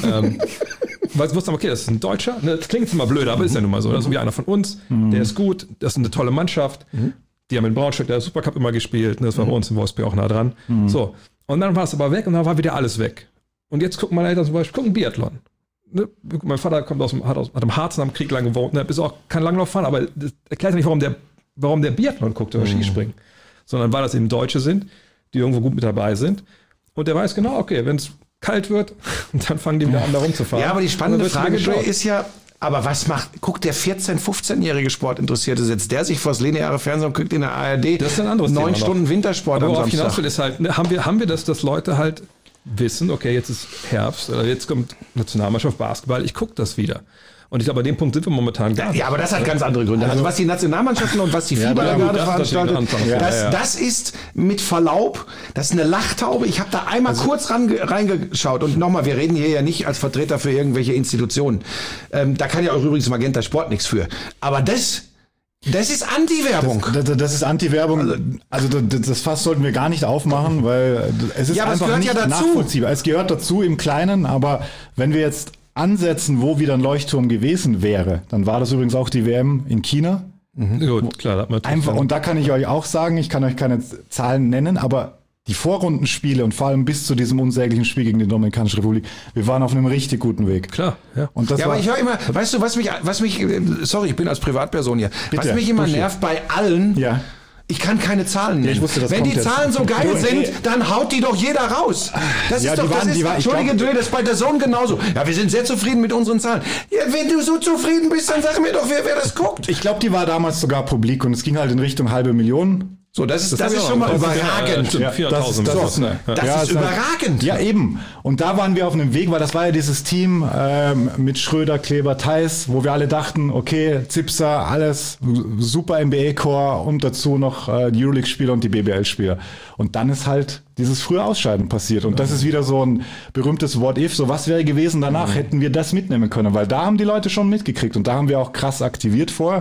Weil sie wussten, okay, das ist ein Deutscher, das klingt jetzt immer blöd, aber ist ja nun mal so, das ist wie einer von uns, der ist gut, das ist eine tolle Mannschaft, die haben in Braunschweig der Supercup immer gespielt, das war bei uns in Wolfsburg auch nah dran. So. Und dann war es aber weg und dann war wieder alles weg. Und jetzt gucken meine Eltern zum Beispiel, gucken Biathlon. Ne? Mein Vater kommt hat im Harz nach dem Krieg lang gewohnt, ne? Ist auch kein Langlaufbahn, aber das erklärt ja nicht, warum der Biathlon guckt oder Skispringen. Sondern weil das eben Deutsche sind, die irgendwo gut mit dabei sind. Und der weiß genau, okay, wenn es kalt wird, dann fangen die wieder an, da rumzufahren. Ja, aber die spannende Frage, Dre, ist ja, aber guckt der 14-, 15-jährige Sportinteressierte, setzt der sich vors lineare Fernsehen und guckt in der ARD das ist ein anderes 9 Thema Stunden noch. Wintersport aber am worauf ich Samstag. hinaus will, ist halt, haben wir das, dass Leute halt wissen, okay, jetzt ist Herbst oder jetzt kommt Nationalmannschaft Basketball, ich gucke das wieder. Und ich glaube, an dem Punkt sind wir momentan gar nicht. Ja, aber das hat ganz andere Gründe. Also was die Nationalmannschaften und was die FIBA ja, gut, gerade veranstaltet, das das ist mit Verlaub, das ist eine Lachtaube. Ich habe da einmal kurz reingeschaut und nochmal, wir reden hier ja nicht als Vertreter für irgendwelche Institutionen. Da kann ja auch übrigens Magenta Sport nichts für. Aber das ist Anti-Werbung. Das ist Anti-Werbung. Also das Fass sollten wir gar nicht aufmachen, weil es ist aber es einfach gehört nicht ja dazu. nachvollziehbar. Es gehört dazu im Kleinen, aber wenn wir jetzt ansetzen, wo wieder ein Leuchtturm gewesen wäre, dann war das übrigens auch die WM in China. Gut, klar, da hat man Einfach, und da kann ich euch auch sagen, ich kann euch keine Zahlen nennen, aber die Vorrundenspiele und vor allem bis zu diesem unsäglichen Spiel gegen die Dominikanische Republik, wir waren auf einem richtig guten Weg. Klar, ja. Und das Ja, war, aber ich höre immer, weißt du, was mich, sorry, ich bin als Privatperson hier, Bitte, was mich immer Buschi. nervt bei allen, Ja. ich kann keine Zahlen nennen. ich wusste, das Wenn kommt die jetzt. Zahlen so geil Du, sind, dann haut die doch jeder raus. Das Ja, ist doch, die waren- das die ist, waren- ich Entschuldige, glaub- Dre, das ist bei der Zone genauso. Ja, wir sind sehr zufrieden mit unseren Zahlen. Ja, wenn du so zufrieden bist, dann sag mir doch, wer das guckt. Ich glaube, die war damals sogar publik und es ging halt in Richtung 500.000. So, das ist hab ich schon mal auch. überragend. Ja, 4.000. das so. ist, ne. Das Ja, ist überragend. Ja, eben. Und da waren wir auf einem Weg, weil das war ja dieses Team mit Schröder, Kleber, Theis, wo wir alle dachten, okay, Zipser, alles super NBA-Core und dazu noch die Euroleague-Spieler und die BBL-Spieler. Und dann ist halt dieses frühe Ausscheiden passiert. Und das ist wieder so ein berühmtes What-If. So, was wäre gewesen danach? Hätten wir das mitnehmen können? Weil da haben die Leute schon mitgekriegt. Und da haben wir auch krass aktiviert vorher.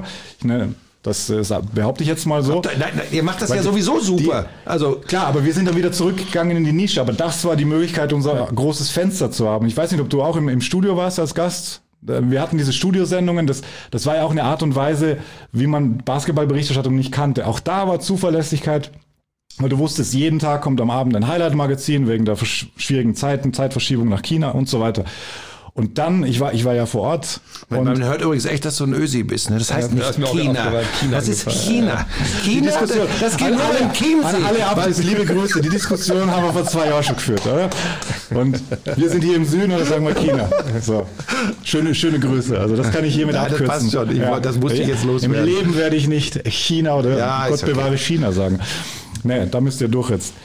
Das behaupte ich jetzt mal so. Nein, ihr macht das Weil ja sowieso super. Also Klar, aber wir sind dann wieder zurückgegangen in die Nische. Aber das war die Möglichkeit, unser großes Fenster zu haben. Ich weiß nicht, ob du auch im Studio warst als Gast. Wir hatten diese Studiosendungen. Das war ja auch eine Art und Weise, wie man Basketballberichterstattung nicht kannte. Auch da war Zuverlässigkeit. Weil du wusstest, jeden Tag kommt am Abend ein Highlight-Magazin wegen der schwierigen Zeitverschiebung nach China und so weiter. Und dann, ich war ja vor Ort. man hört übrigens echt, dass du ein Ösi bist. Ne? Das heißt da ist mir nicht auch China. aufgefallen, China Das ist angefallen. China. China, das geht nur im Chiemsee. An alle Abschlüsse, liebe Grüße. Die Diskussion haben wir vor 2 Jahren schon geführt, oder? Und wir sind hier im Süden und da sagen wir China. So. Schöne Grüße. Also das kann ich hiermit Nein, das abkürzen. passt schon. Das musste ich jetzt loswerden. Im Leben werde ich nicht China oder Ja, Gott ist okay. bewahre China sagen. Nee, da müsst ihr durch jetzt.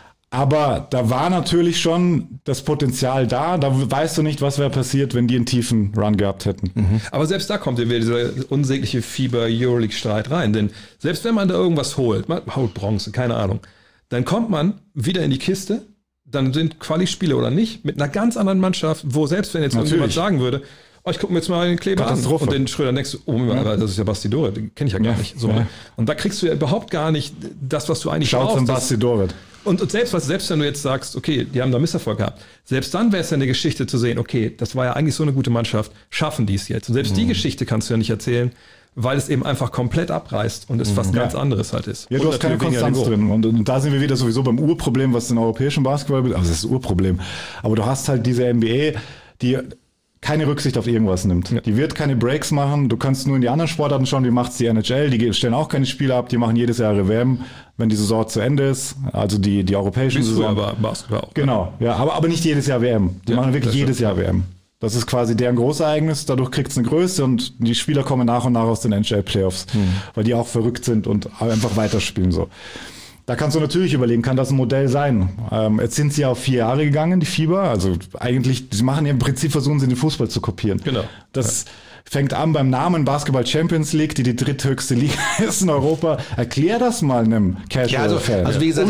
Aber da war natürlich schon das Potenzial da. Da weißt du nicht, was wäre passiert, wenn die einen tiefen Run gehabt hätten. Aber selbst da kommt ja wieder dieser unsägliche Fieber-Euroleague-Streit rein. Denn selbst wenn man da irgendwas holt, man holt Bronze, keine Ahnung, dann kommt man wieder in die Kiste, dann sind Quali-Spiele oder nicht, mit einer ganz anderen Mannschaft, wo selbst wenn jetzt irgendjemand sagen würde, ich gucke mir jetzt mal den Kleber an Katastrophe. und den Schröder denkst du, das ist ja Basti Dore, den kenne ich ja gar nicht. So. Ja. Und da kriegst du ja überhaupt gar nicht das, was du eigentlich Schaut zum brauchst. Basti Dorit. Und selbst wenn du jetzt sagst, okay, die haben da Misserfolg gehabt, selbst dann wäre es ja eine Geschichte zu sehen, okay, das war ja eigentlich so eine gute Mannschaft, schaffen die es jetzt? Und selbst die Geschichte kannst du ja nicht erzählen, weil es eben einfach komplett abreißt und es was ganz anderes halt ist. Ja, du Und hast keine natürlich weniger Konstanz Niveau. drin. Und da sind wir wieder sowieso beim Urproblem, was den europäischen Basketball betrifft. Also das ist das Urproblem. Aber du hast halt diese NBA, die keine Rücksicht auf irgendwas nimmt. Ja. Die wird keine Breaks machen. Du kannst nur in die anderen Sportarten schauen, wie macht's die NHL. Die stellen auch keine Spiele ab. Die machen jedes Jahr ihre WM, wenn die Saison zu Ende ist. Also die europäischen Wie es früher Saison. war, Basketball auch. Genau, ja, aber nicht jedes Jahr WM. Die Ja, machen wirklich das jedes Jahr WM. Das ist quasi deren Großereignis, dadurch kriegt es eine Größe und die Spieler kommen nach und nach aus den NHL-Playoffs, weil die auch verrückt sind und einfach weiterspielen so. Da kannst du natürlich überlegen, kann das ein Modell sein? Jetzt sind sie auf 4 Jahre gegangen, die FIBA. Also eigentlich, sie machen ja im Prinzip, versuchen sie den Fußball zu kopieren. Genau. Das fängt an beim Namen Basketball Champions League, die dritthöchste Liga ist in Europa. Erklär das mal einem Casual-Fan. Also wie gesagt,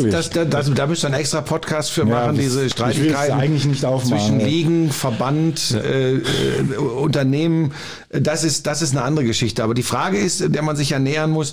da müsst ihr einen extra Podcast für machen, diese Streitigkeiten eigentlich nicht aufmachen, zwischen Ligen, Verband, Unternehmen. Das ist eine andere Geschichte. Aber die Frage ist, der man sich ja nähern muss,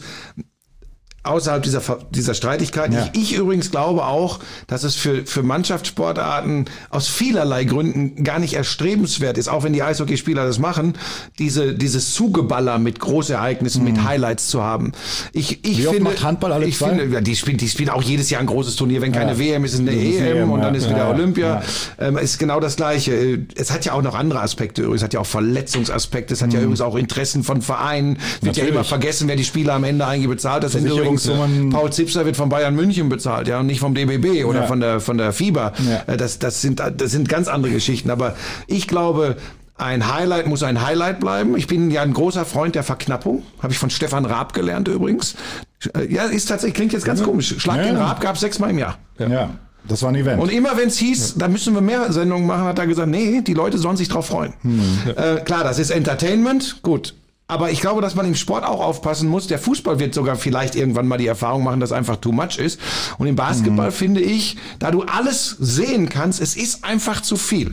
außerhalb dieser Streitigkeiten. Ja. Ich übrigens glaube auch, dass es für Mannschaftssportarten aus vielerlei Gründen gar nicht erstrebenswert ist, auch wenn die Eishockeyspieler das machen, dieses Zugeballer mit Großereignissen, mit Highlights zu haben. Ich Wie oft macht Handball alle zwei? Finde, die spielen auch jedes Jahr ein großes Turnier. Wenn keine WM ist, eine EM und dann ist wieder Olympia. Ist genau das Gleiche. Es hat ja auch noch andere Aspekte übrigens. Es hat ja auch Verletzungsaspekte. Es hat ja übrigens auch Interessen von Vereinen. Wird ja immer vergessen, wer die Spieler am Ende eigentlich bezahlt. Das sind übrigens Paul Zipser wird von Bayern München bezahlt, ja, und nicht vom DBB oder von der FIBA. Ja. Das sind ganz andere Geschichten. Aber ich glaube, ein Highlight muss ein Highlight bleiben. Ich bin ja ein großer Freund der Verknappung. Habe ich von Stefan Raab gelernt übrigens. Ja, ist tatsächlich, klingt jetzt ganz komisch. Schlag den Raab gab es 6-mal im Jahr. Ja. Das war ein Event. Und immer wenn es hieß, da müssen wir mehr Sendungen machen, hat er gesagt, nee, die Leute sollen sich drauf freuen. Klar, das ist Entertainment, gut. Aber ich glaube, dass man im Sport auch aufpassen muss. Der Fußball wird sogar vielleicht irgendwann mal die Erfahrung machen, dass einfach too much ist. Und im Basketball finde ich, da du alles sehen kannst, es ist einfach zu viel.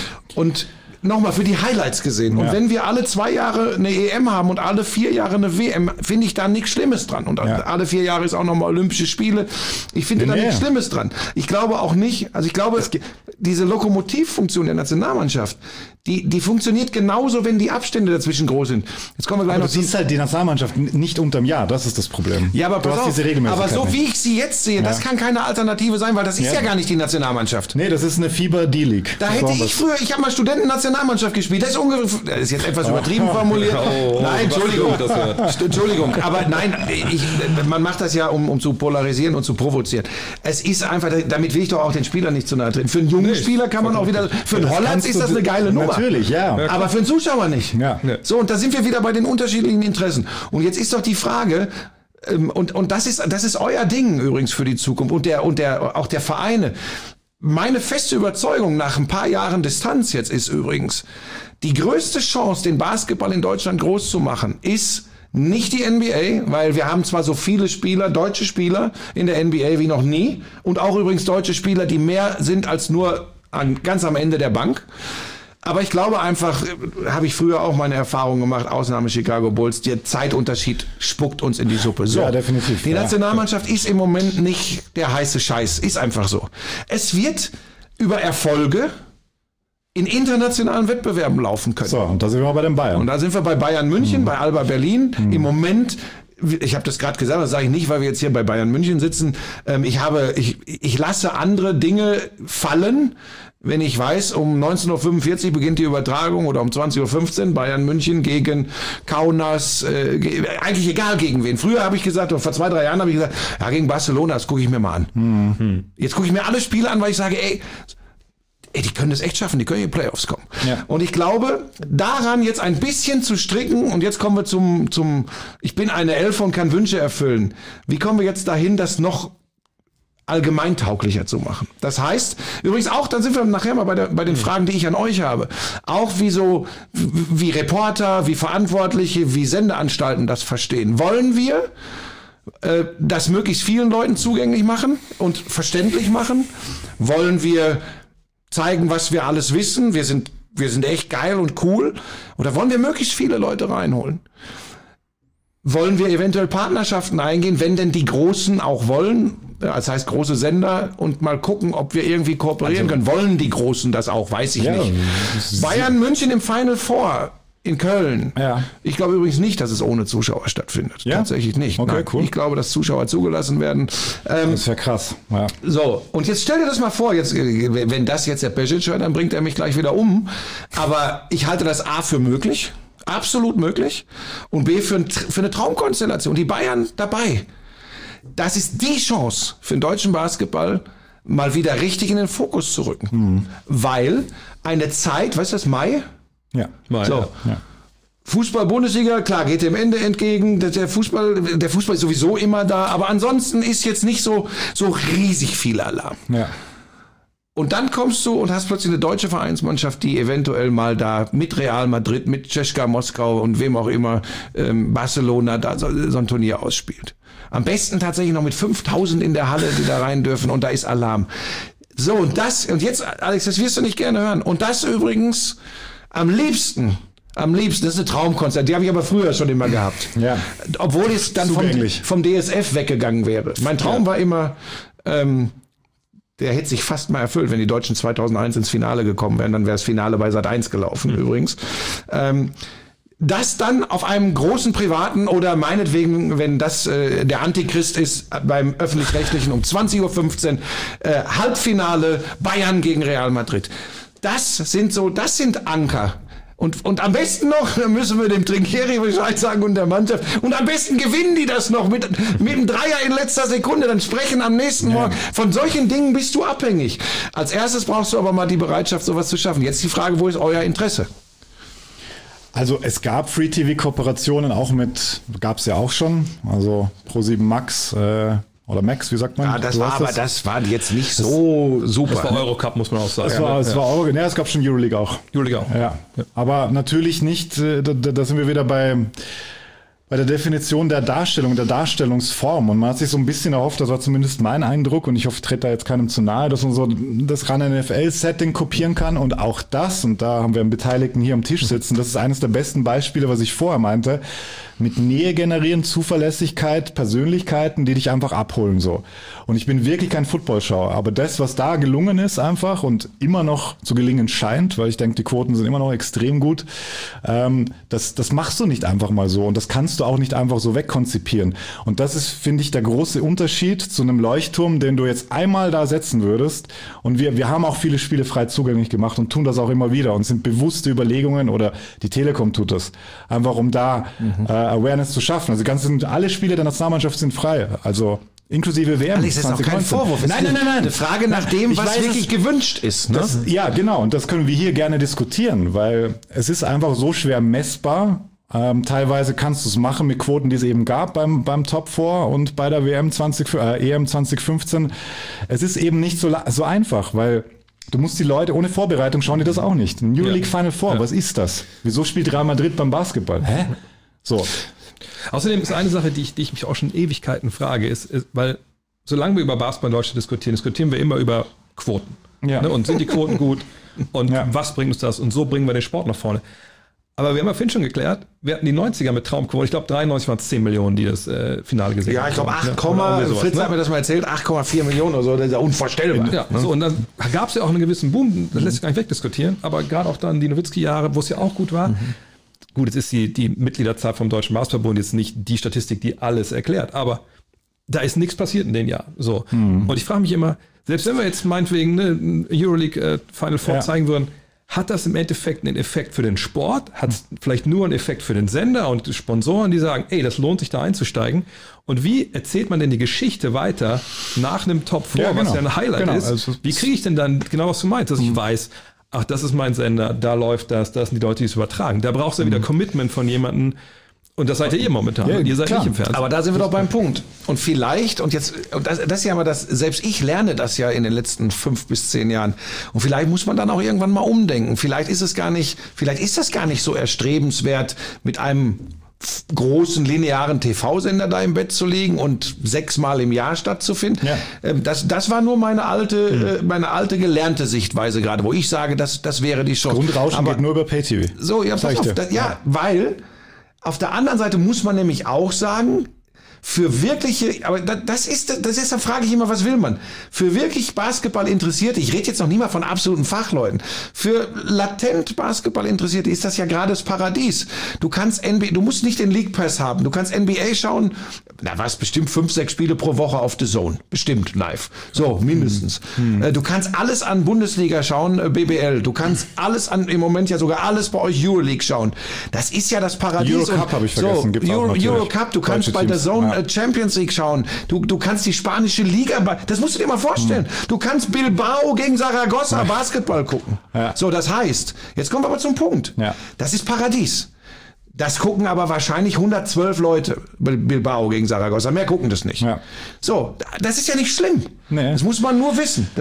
Und nochmal für die Highlights gesehen. Und wenn wir alle 2 Jahre eine EM haben und alle 4 Jahre eine WM, finde ich da nichts Schlimmes dran. Und alle 4 Jahre ist auch nochmal Olympische Spiele. Ich finde da nichts Schlimmes dran. Ich glaube auch nicht, also ich glaube, diese Lokomotivfunktion der Nationalmannschaft, die funktioniert genauso, wenn die Abstände dazwischen groß sind. Jetzt kommen wir gleich aber noch du siehst halt die Nationalmannschaft nicht unterm Jahr, das ist das Problem. Ja, aber du hast diese Regelmäßigkeit aber so nicht. wie ich sie jetzt sehe, das kann keine Alternative sein, weil das ist ja gar nicht die Nationalmannschaft. Nee, das ist eine FIBA D-League. Da hätte ich habe mal Studenten-Nationalmannschaft gespielt. Das ist jetzt etwas übertrieben formuliert. Nein, Entschuldigung. Aber nein, man macht das ja, um zu polarisieren und zu provozieren. Es ist einfach, damit will ich doch auch den Spieler nicht zu nahe treten. Für einen jungen Spieler kann man auch wieder, für einen Hollands ist das eine geile Nummer. Natürlich, ja. Aber für einen Zuschauer nicht. Ja. So, und da sind wir wieder bei den unterschiedlichen Interessen. Und jetzt ist doch die Frage, und das ist euer Ding übrigens für die Zukunft und auch der Vereine. Meine feste Überzeugung nach ein paar Jahren Distanz jetzt ist übrigens, die größte Chance, den Basketball in Deutschland groß zu machen, ist nicht die NBA, weil wir haben zwar so viele Spieler, deutsche Spieler in der NBA wie noch nie und auch übrigens deutsche Spieler, die mehr sind als nur ganz am Ende der Bank. Aber ich glaube einfach, habe ich früher auch meine Erfahrungen gemacht, Ausnahme Chicago Bulls, der Zeitunterschied spuckt uns in die Suppe. So, ja, definitiv. Die Nationalmannschaft ist im Moment nicht der heiße Scheiß, ist einfach so. Es wird über Erfolge in internationalen Wettbewerben laufen können. So, und da sind wir bei den Bayern. Und da sind wir bei Bayern München, bei Alba Berlin. Im Moment, ich habe das gerade gesagt, das sage ich nicht, weil wir jetzt hier bei Bayern München sitzen. Ich lasse andere Dinge fallen, wenn ich weiß, um 19.45 Uhr beginnt die Übertragung oder um 20.15 Uhr Bayern München gegen Kaunas, eigentlich egal gegen wen. Früher habe ich gesagt, oder vor 2-3 Jahren habe ich gesagt, ja, gegen Barcelona, das gucke ich mir mal an. Jetzt gucke ich mir alle Spiele an, weil ich sage, ey, die können das echt schaffen, die können in die Playoffs kommen. Ja. Und ich glaube, daran jetzt ein bisschen zu stricken, und jetzt kommen wir zum ich bin eine Elfe und kann Wünsche erfüllen. Wie kommen wir jetzt dahin, das noch allgemeintauglicher zu machen? Das heißt, übrigens auch, dann sind wir nachher mal bei den Fragen, die ich an euch habe. Auch wie Reporter, wie Verantwortliche, wie Sendeanstalten das verstehen. Wollen wir das möglichst vielen Leuten zugänglich machen und verständlich machen? Wollen wir zeigen, was wir alles wissen? Wir sind echt geil und cool. Oder wollen wir möglichst viele Leute reinholen? Wollen wir eventuell Partnerschaften eingehen, wenn denn die Großen auch wollen? Das heißt, große Sender, und mal gucken, ob wir irgendwie kooperieren können. Wollen die Großen das auch? Weiß ich nicht. Bayern München im Final Four in Köln. Ja. Ich glaube übrigens nicht, dass es ohne Zuschauer stattfindet. Ja? Tatsächlich nicht. Okay, nein. Cool. Ich glaube, dass Zuschauer zugelassen werden. Das ist ja krass. Ja. So, und jetzt stell dir das mal vor, jetzt, wenn das jetzt der Pesic hört, dann bringt er mich gleich wieder um. Aber ich halte das A für möglich. Absolut möglich. Und B für eine Traumkonstellation. Die Bayern dabei. Das ist die Chance für den deutschen Basketball, mal wieder richtig in den Fokus zu rücken. Weil eine Zeit, weißt du das, Mai? Ja. Mai, so. Ja. Fußball-Bundesliga, klar, geht dem Ende entgegen. Der Fußball ist sowieso immer da, aber ansonsten ist jetzt nicht so riesig viel Alarm. Ja. Und dann kommst du und hast plötzlich eine deutsche Vereinsmannschaft, die eventuell mal da mit Real Madrid, mit CSKA Moskau und wem auch immer, Barcelona da so ein Turnier ausspielt. Am besten tatsächlich noch mit 5.000 in der Halle, die da rein dürfen, und da ist Alarm. So, und jetzt, Alex, das wirst du nicht gerne hören. Und das übrigens am liebsten, das ist eine Traumkonzert, die habe ich aber früher schon immer gehabt. Ja. Obwohl es dann vom DSF weggegangen wäre. Mein Traum war immer, der hätte sich fast mal erfüllt, wenn die Deutschen 2001 ins Finale gekommen wären, dann wäre das Finale bei Sat.1 gelaufen übrigens. Das dann auf einem großen privaten oder meinetwegen, wenn das der Antichrist ist, beim Öffentlich-Rechtlichen um 20.15 Uhr, Halbfinale Bayern gegen Real Madrid. Das sind Anker. Und am besten noch, da müssen wir dem Trinkieri Bescheid sagen und der Mannschaft. Und am besten gewinnen die das noch mit einem Dreier in letzter Sekunde. Dann sprechen am nächsten Morgen. Von solchen Dingen bist du abhängig. Als erstes brauchst du aber mal die Bereitschaft, sowas zu schaffen. Jetzt die Frage, wo ist euer Interesse? Also es gab Free-TV-Kooperationen gab es ja auch schon. Also Pro7 Max oder Max, wie sagt man? Ja, das war jetzt nicht so super. Das war Eurocup, muss man auch sagen. Es war Euro, es gab schon Euroleague auch. Euroleague auch. Ja. Aber natürlich nicht, da sind wir wieder bei der Definition der Darstellung, der Darstellungsform. Und man hat sich so ein bisschen erhofft, das war zumindest mein Eindruck, und ich hoffe, ich trete da jetzt keinem zu nahe, dass man so das RAN-NFL-Setting kopieren kann. Und auch das, und da haben wir einen Beteiligten hier am Tisch sitzen, das ist eines der besten Beispiele, was ich vorher meinte, mit Nähe generieren, Zuverlässigkeit, Persönlichkeiten, die dich einfach abholen so. Und ich bin wirklich kein Footballschauer, aber das, was da gelungen ist einfach und immer noch zu gelingen scheint, weil ich denke, die Quoten sind immer noch extrem gut, das machst du nicht einfach mal so und das kannst du auch nicht einfach so wegkonzipieren. Und das ist, finde ich, der große Unterschied zu einem Leuchtturm, den du jetzt einmal da setzen würdest. Und wir haben auch viele Spiele frei zugänglich gemacht und tun das auch immer wieder und sind bewusste Überlegungen, oder die Telekom tut das, einfach um da Awareness zu schaffen. Also alle Spiele der Nationalmannschaft sind frei. Also inklusive WM. Alex, ist auch kein Vorwurf. Nein. Eine Frage nach dem, was wirklich gewünscht ist. Ne? Ja, genau. Und das können wir hier gerne diskutieren, weil es ist einfach so schwer messbar. Teilweise kannst du es machen mit Quoten, die es eben gab beim Top 4 und bei der EM 2015. Es ist eben nicht so einfach, weil du musst die Leute ohne Vorbereitung schauen, die das auch nicht. Ein Euroleague Final Four, was ist das? Wieso spielt Real Madrid beim Basketball? Hä? So. Außerdem ist eine Sache, die ich mich auch schon Ewigkeiten frage, ist, weil solange wir über Basketball in Deutschland diskutieren wir immer über Quoten. Ja. Ne? Und sind die Quoten gut? Und was bringt uns das? Und so bringen wir den Sport nach vorne. Aber wir haben ja vorhin schon geklärt, wir hatten die 90er mit Traumquoten. Ich glaube, 93 waren es 10 Millionen, die das Finale gesehen haben. Ja, ich glaube 8, Fritz hat mir das mal erzählt, 8,4 Millionen oder so, das ist ja unvorstellbar. Ja, so, und dann gab es ja auch einen gewissen Boom, das lässt sich gar nicht wegdiskutieren, aber gerade auch dann die Nowitzki-Jahre, wo es ja auch gut war. Gut, jetzt ist die Mitgliederzahl vom Deutschen Basketballbund jetzt nicht die Statistik, die alles erklärt, aber da ist nichts passiert in den Jahren. So. Und ich frage mich immer, selbst wenn wir jetzt meinetwegen ein Euroleague Final Four zeigen würden, hat das im Endeffekt einen Effekt für den Sport? Hat es vielleicht nur einen Effekt für den Sender und die Sponsoren, die sagen, ey, das lohnt sich da einzusteigen? Und wie erzählt man denn die Geschichte weiter nach einem Top 4, was ja ein Highlight ist? Also, wie kriege ich denn dann genau, was du meinst, dass ich weiß, ach, das ist mein Sender, da läuft das sind die Leute, die es übertragen. Da brauchst du ja wieder Commitment von jemandem. Und das seid ihr momentan. Ja, ihr seid klar. nicht im Fernsehen. Aber da sind wir doch beim Punkt. Und vielleicht, und das ist ja immer selbst ich lerne das ja in den letzten 5 bis 10 Jahren. Und vielleicht muss man dann auch irgendwann mal umdenken. Vielleicht ist das gar nicht so erstrebenswert, mit einem großen linearen TV-Sender da im Bett zu liegen und 6-mal im Jahr stattzufinden. Ja. Das war nur meine alte gelernte Sichtweise gerade, wo ich sage, das wäre die Chance. Grundrauschen geht nur über Pay-TV. So, ja, pass auf. Weil auf der anderen Seite muss man nämlich auch sagen, für wirkliche, aber das ist, da frage ich immer, was will man? Für wirklich Basketball Interessierte, ich rede jetzt noch nie mal von absoluten Fachleuten, für latent Basketball Interessierte ist das ja gerade das Paradies. Du musst nicht den League Pass haben, du kannst NBA schauen, bestimmt 5, 6 Spiele pro Woche auf The Zone, bestimmt live, so mindestens. Du kannst alles an Bundesliga schauen, BBL, du kannst alles im Moment ja sogar alles bei euch Euroleague schauen. Das ist ja das Paradies. Eurocup habe ich vergessen, gibt's auch natürlich. Eurocup, du kannst bei The Zone Champions League schauen. Du kannst die spanische Liga, das musst du dir mal vorstellen. Du kannst Bilbao gegen Saragossa Basketball gucken. Ja. So, das heißt, jetzt kommen wir aber zum Punkt. Ja. Das ist Paradies. Das gucken aber wahrscheinlich 112 Leute, Bilbao gegen Saragossa. Mehr gucken das nicht. Ja. So, das ist ja nicht schlimm. Nee. Das muss man nur wissen.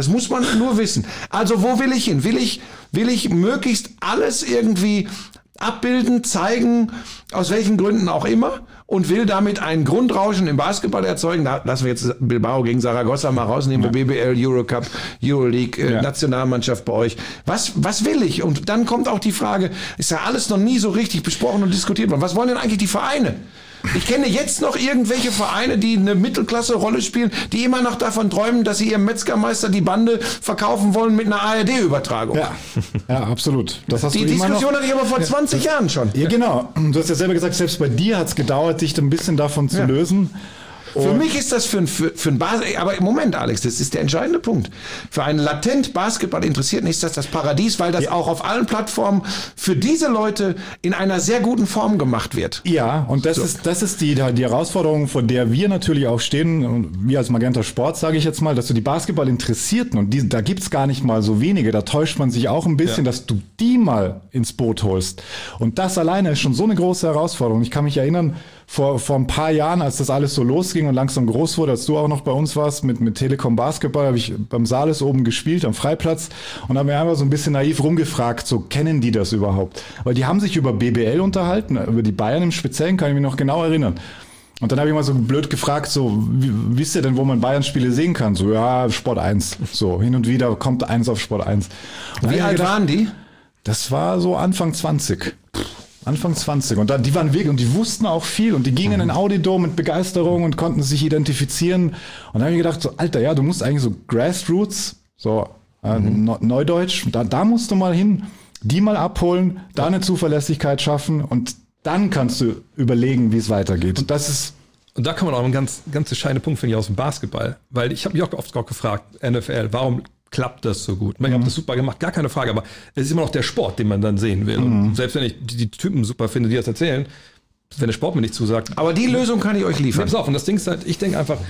Also wo will ich hin? Will ich möglichst alles irgendwie abbilden, zeigen, aus welchen Gründen auch immer, und will damit ein Grundrauschen im Basketball erzeugen? Da lassen wir jetzt Bilbao gegen Saragossa mal rausnehmen, BBL, Eurocup, Euroleague, Nationalmannschaft bei euch. Was will ich? Und dann kommt auch die Frage, ist ja alles noch nie so richtig besprochen und diskutiert worden. Was wollen denn eigentlich die Vereine? Ich kenne jetzt noch irgendwelche Vereine, die eine Mittelklasse-Rolle spielen, die immer noch davon träumen, dass sie ihrem Metzgermeister die Bande verkaufen wollen mit einer ARD-Übertragung. Ja, absolut. Das hast Die du immer Diskussion noch. hatte ich aber vor 20 Jahren schon. Ja, genau. Du hast ja selber gesagt, selbst bei dir hat es gedauert, dich ein bisschen davon zu lösen. Für mich ist das für ein aber im Moment, Alex, das ist der entscheidende Punkt. Für einen latent Basketball Interessierten ist das Paradies, weil das auch auf allen Plattformen für diese Leute in einer sehr guten Form gemacht wird. Ja, und das ist die Herausforderung, vor der wir natürlich auch stehen, und wir als Magenta Sport, sage ich jetzt mal, dass du die Basketball Interessierten, und da gibt's gar nicht mal so wenige, da täuscht man sich auch ein bisschen, dass du die mal ins Boot holst. Und das alleine ist schon so eine große Herausforderung. Ich kann mich erinnern, vor ein paar Jahren, als das alles so losging und langsam groß wurde, als du auch noch bei uns warst mit Telekom Basketball, habe ich beim Sales oben gespielt, am Freiplatz, und habe mir einfach so ein bisschen naiv rumgefragt, so, kennen die das überhaupt? Weil die haben sich über BBL unterhalten, über die Bayern im Speziellen, kann ich mich noch genau erinnern. Und dann habe ich mal so blöd gefragt, so, wisst ihr denn, wo man Bayern-Spiele sehen kann? So, ja, Sport 1. So, hin und wieder kommt eins auf Sport 1. Und wie alt waren die? Das war so Anfang 20. Anfang 20. Und die waren weg und die wussten auch viel und die gingen in den Audidom mit Begeisterung und konnten sich identifizieren. Und da habe ich gedacht, so, Alter, ja, du musst eigentlich so Grassroots, so Neudeutsch, da musst du mal hin, die mal abholen, da eine Zuverlässigkeit schaffen, und dann kannst du überlegen, wie es weitergeht. Und das ist... Und da kann man auch einen ganz entscheidenden Punkt, finde ich, aus dem Basketball. Weil ich habe mich auch oft gefragt, NFL, warum klappt das so gut? Ich habe das super gemacht, gar keine Frage, aber es ist immer noch der Sport, den man dann sehen will. Und selbst wenn ich die Typen super finde, die das erzählen, wenn der Sport mir nicht zusagt. Aber die Lösung kann ich euch liefern. Pass auf, und das Ding ist halt, ich denke einfach,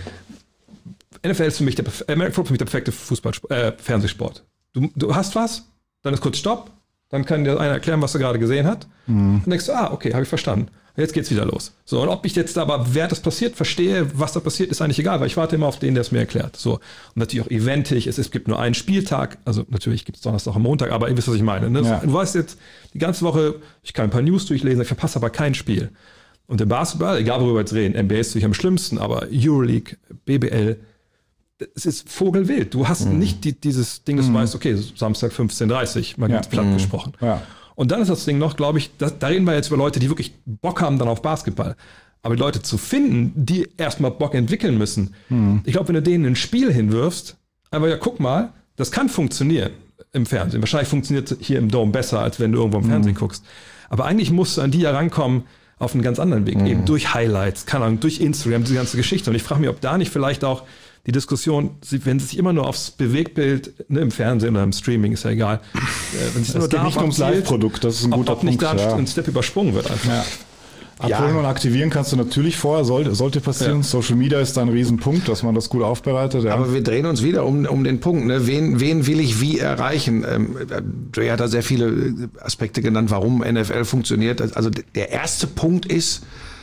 NFL ist für mich American Football für mich der perfekte Fernsehsport. Du hast was, dann ist kurz Stopp, dann kann dir einer erklären, was er gerade gesehen hat. Und denkst du, okay, habe ich verstanden. Jetzt geht's wieder los. So, und ob ich jetzt aber, wer das passiert, verstehe, was da passiert, ist eigentlich egal, weil ich warte immer auf den, der es mir erklärt. So. Und natürlich auch eventig, es gibt nur einen Spieltag, also natürlich gibt es Donnerstag und Montag, aber ihr wisst, was ich meine. Ne? Ja. Du weißt jetzt, die ganze Woche, ich kann ein paar News durchlesen, ich verpasse aber kein Spiel. Und im Basketball, egal worüber wir jetzt reden, NBA ist natürlich am schlimmsten, aber Euroleague, BBL, es ist vogelwild. Du hast nicht dieses Ding, dass du weißt, okay, Samstag 15:30, mal ganz platt gesprochen. Ja. Und dann ist das Ding noch, glaube ich, da reden wir jetzt über Leute, die wirklich Bock haben dann auf Basketball. Aber die Leute zu finden, die erstmal Bock entwickeln müssen. Ich glaube, wenn du denen ein Spiel hinwirfst, einfach, ja, guck mal, das kann funktionieren im Fernsehen. Wahrscheinlich funktioniert hier im Dome besser, als wenn du irgendwo im Fernsehen guckst. Aber eigentlich musst du an die herankommen auf einen ganz anderen Weg. Eben durch Highlights, keine Ahnung, durch Instagram, diese ganze Geschichte. Und ich frage mich, ob da nicht vielleicht auch die Diskussion, wenn sie sich immer nur aufs Bewegtbild, ne, im Fernsehen oder im Streaming, ist ja egal. Wenn sich es geht nicht ums Live-Produkt, das ist ein guter Punkt. Ob nicht da ja. ein Step übersprungen wird einfach. Ja. Abholen und aktivieren kannst du natürlich vorher, sollte passieren. Ja. Social Media ist da ein Riesenpunkt, dass man das gut aufbereitet. Ja. Aber wir drehen uns wieder um den Punkt. Ne? Wen will ich wie erreichen? Dre hat da sehr viele Aspekte genannt, warum NFL funktioniert. Also der erste Punkt ist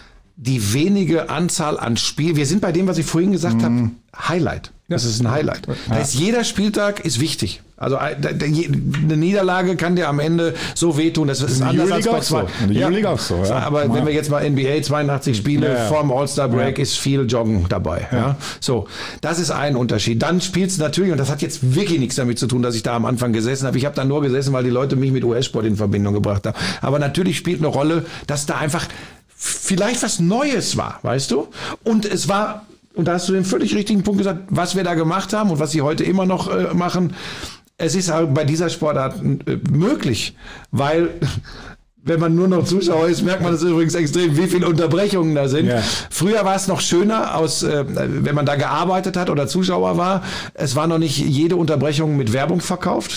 die wenige Anzahl an Spielen. Wir sind bei dem, was ich vorhin gesagt habe, Highlight. Das ist ein Highlight. Da ist jeder Spieltag ist wichtig. Also eine Niederlage kann dir am Ende so wehtun. Das ist anders als bei zwei. Ja. Auch so, ja. Aber wenn wir jetzt mal NBA 82 Spiele vorm All-Star-Break ist viel Joggen dabei. Ja. So, das ist ein Unterschied. Dann spielst du natürlich, und das hat jetzt wirklich nichts damit zu tun, dass ich da am Anfang gesessen habe. Ich habe da nur gesessen, weil die Leute mich mit US-Sport in Verbindung gebracht haben. Aber natürlich spielt eine Rolle, dass da einfach vielleicht was Neues war, weißt du? Und es war, und da hast du den völlig richtigen Punkt gesagt, was wir da gemacht haben und was sie heute immer noch machen, es ist halt bei dieser Sportart möglich, weil wenn man nur noch Zuschauer ist, merkt man das übrigens extrem, wie viele Unterbrechungen da sind. Ja. Früher war es noch schöner, wenn man da gearbeitet hat oder Zuschauer war, es war noch nicht jede Unterbrechung mit Werbung verkauft.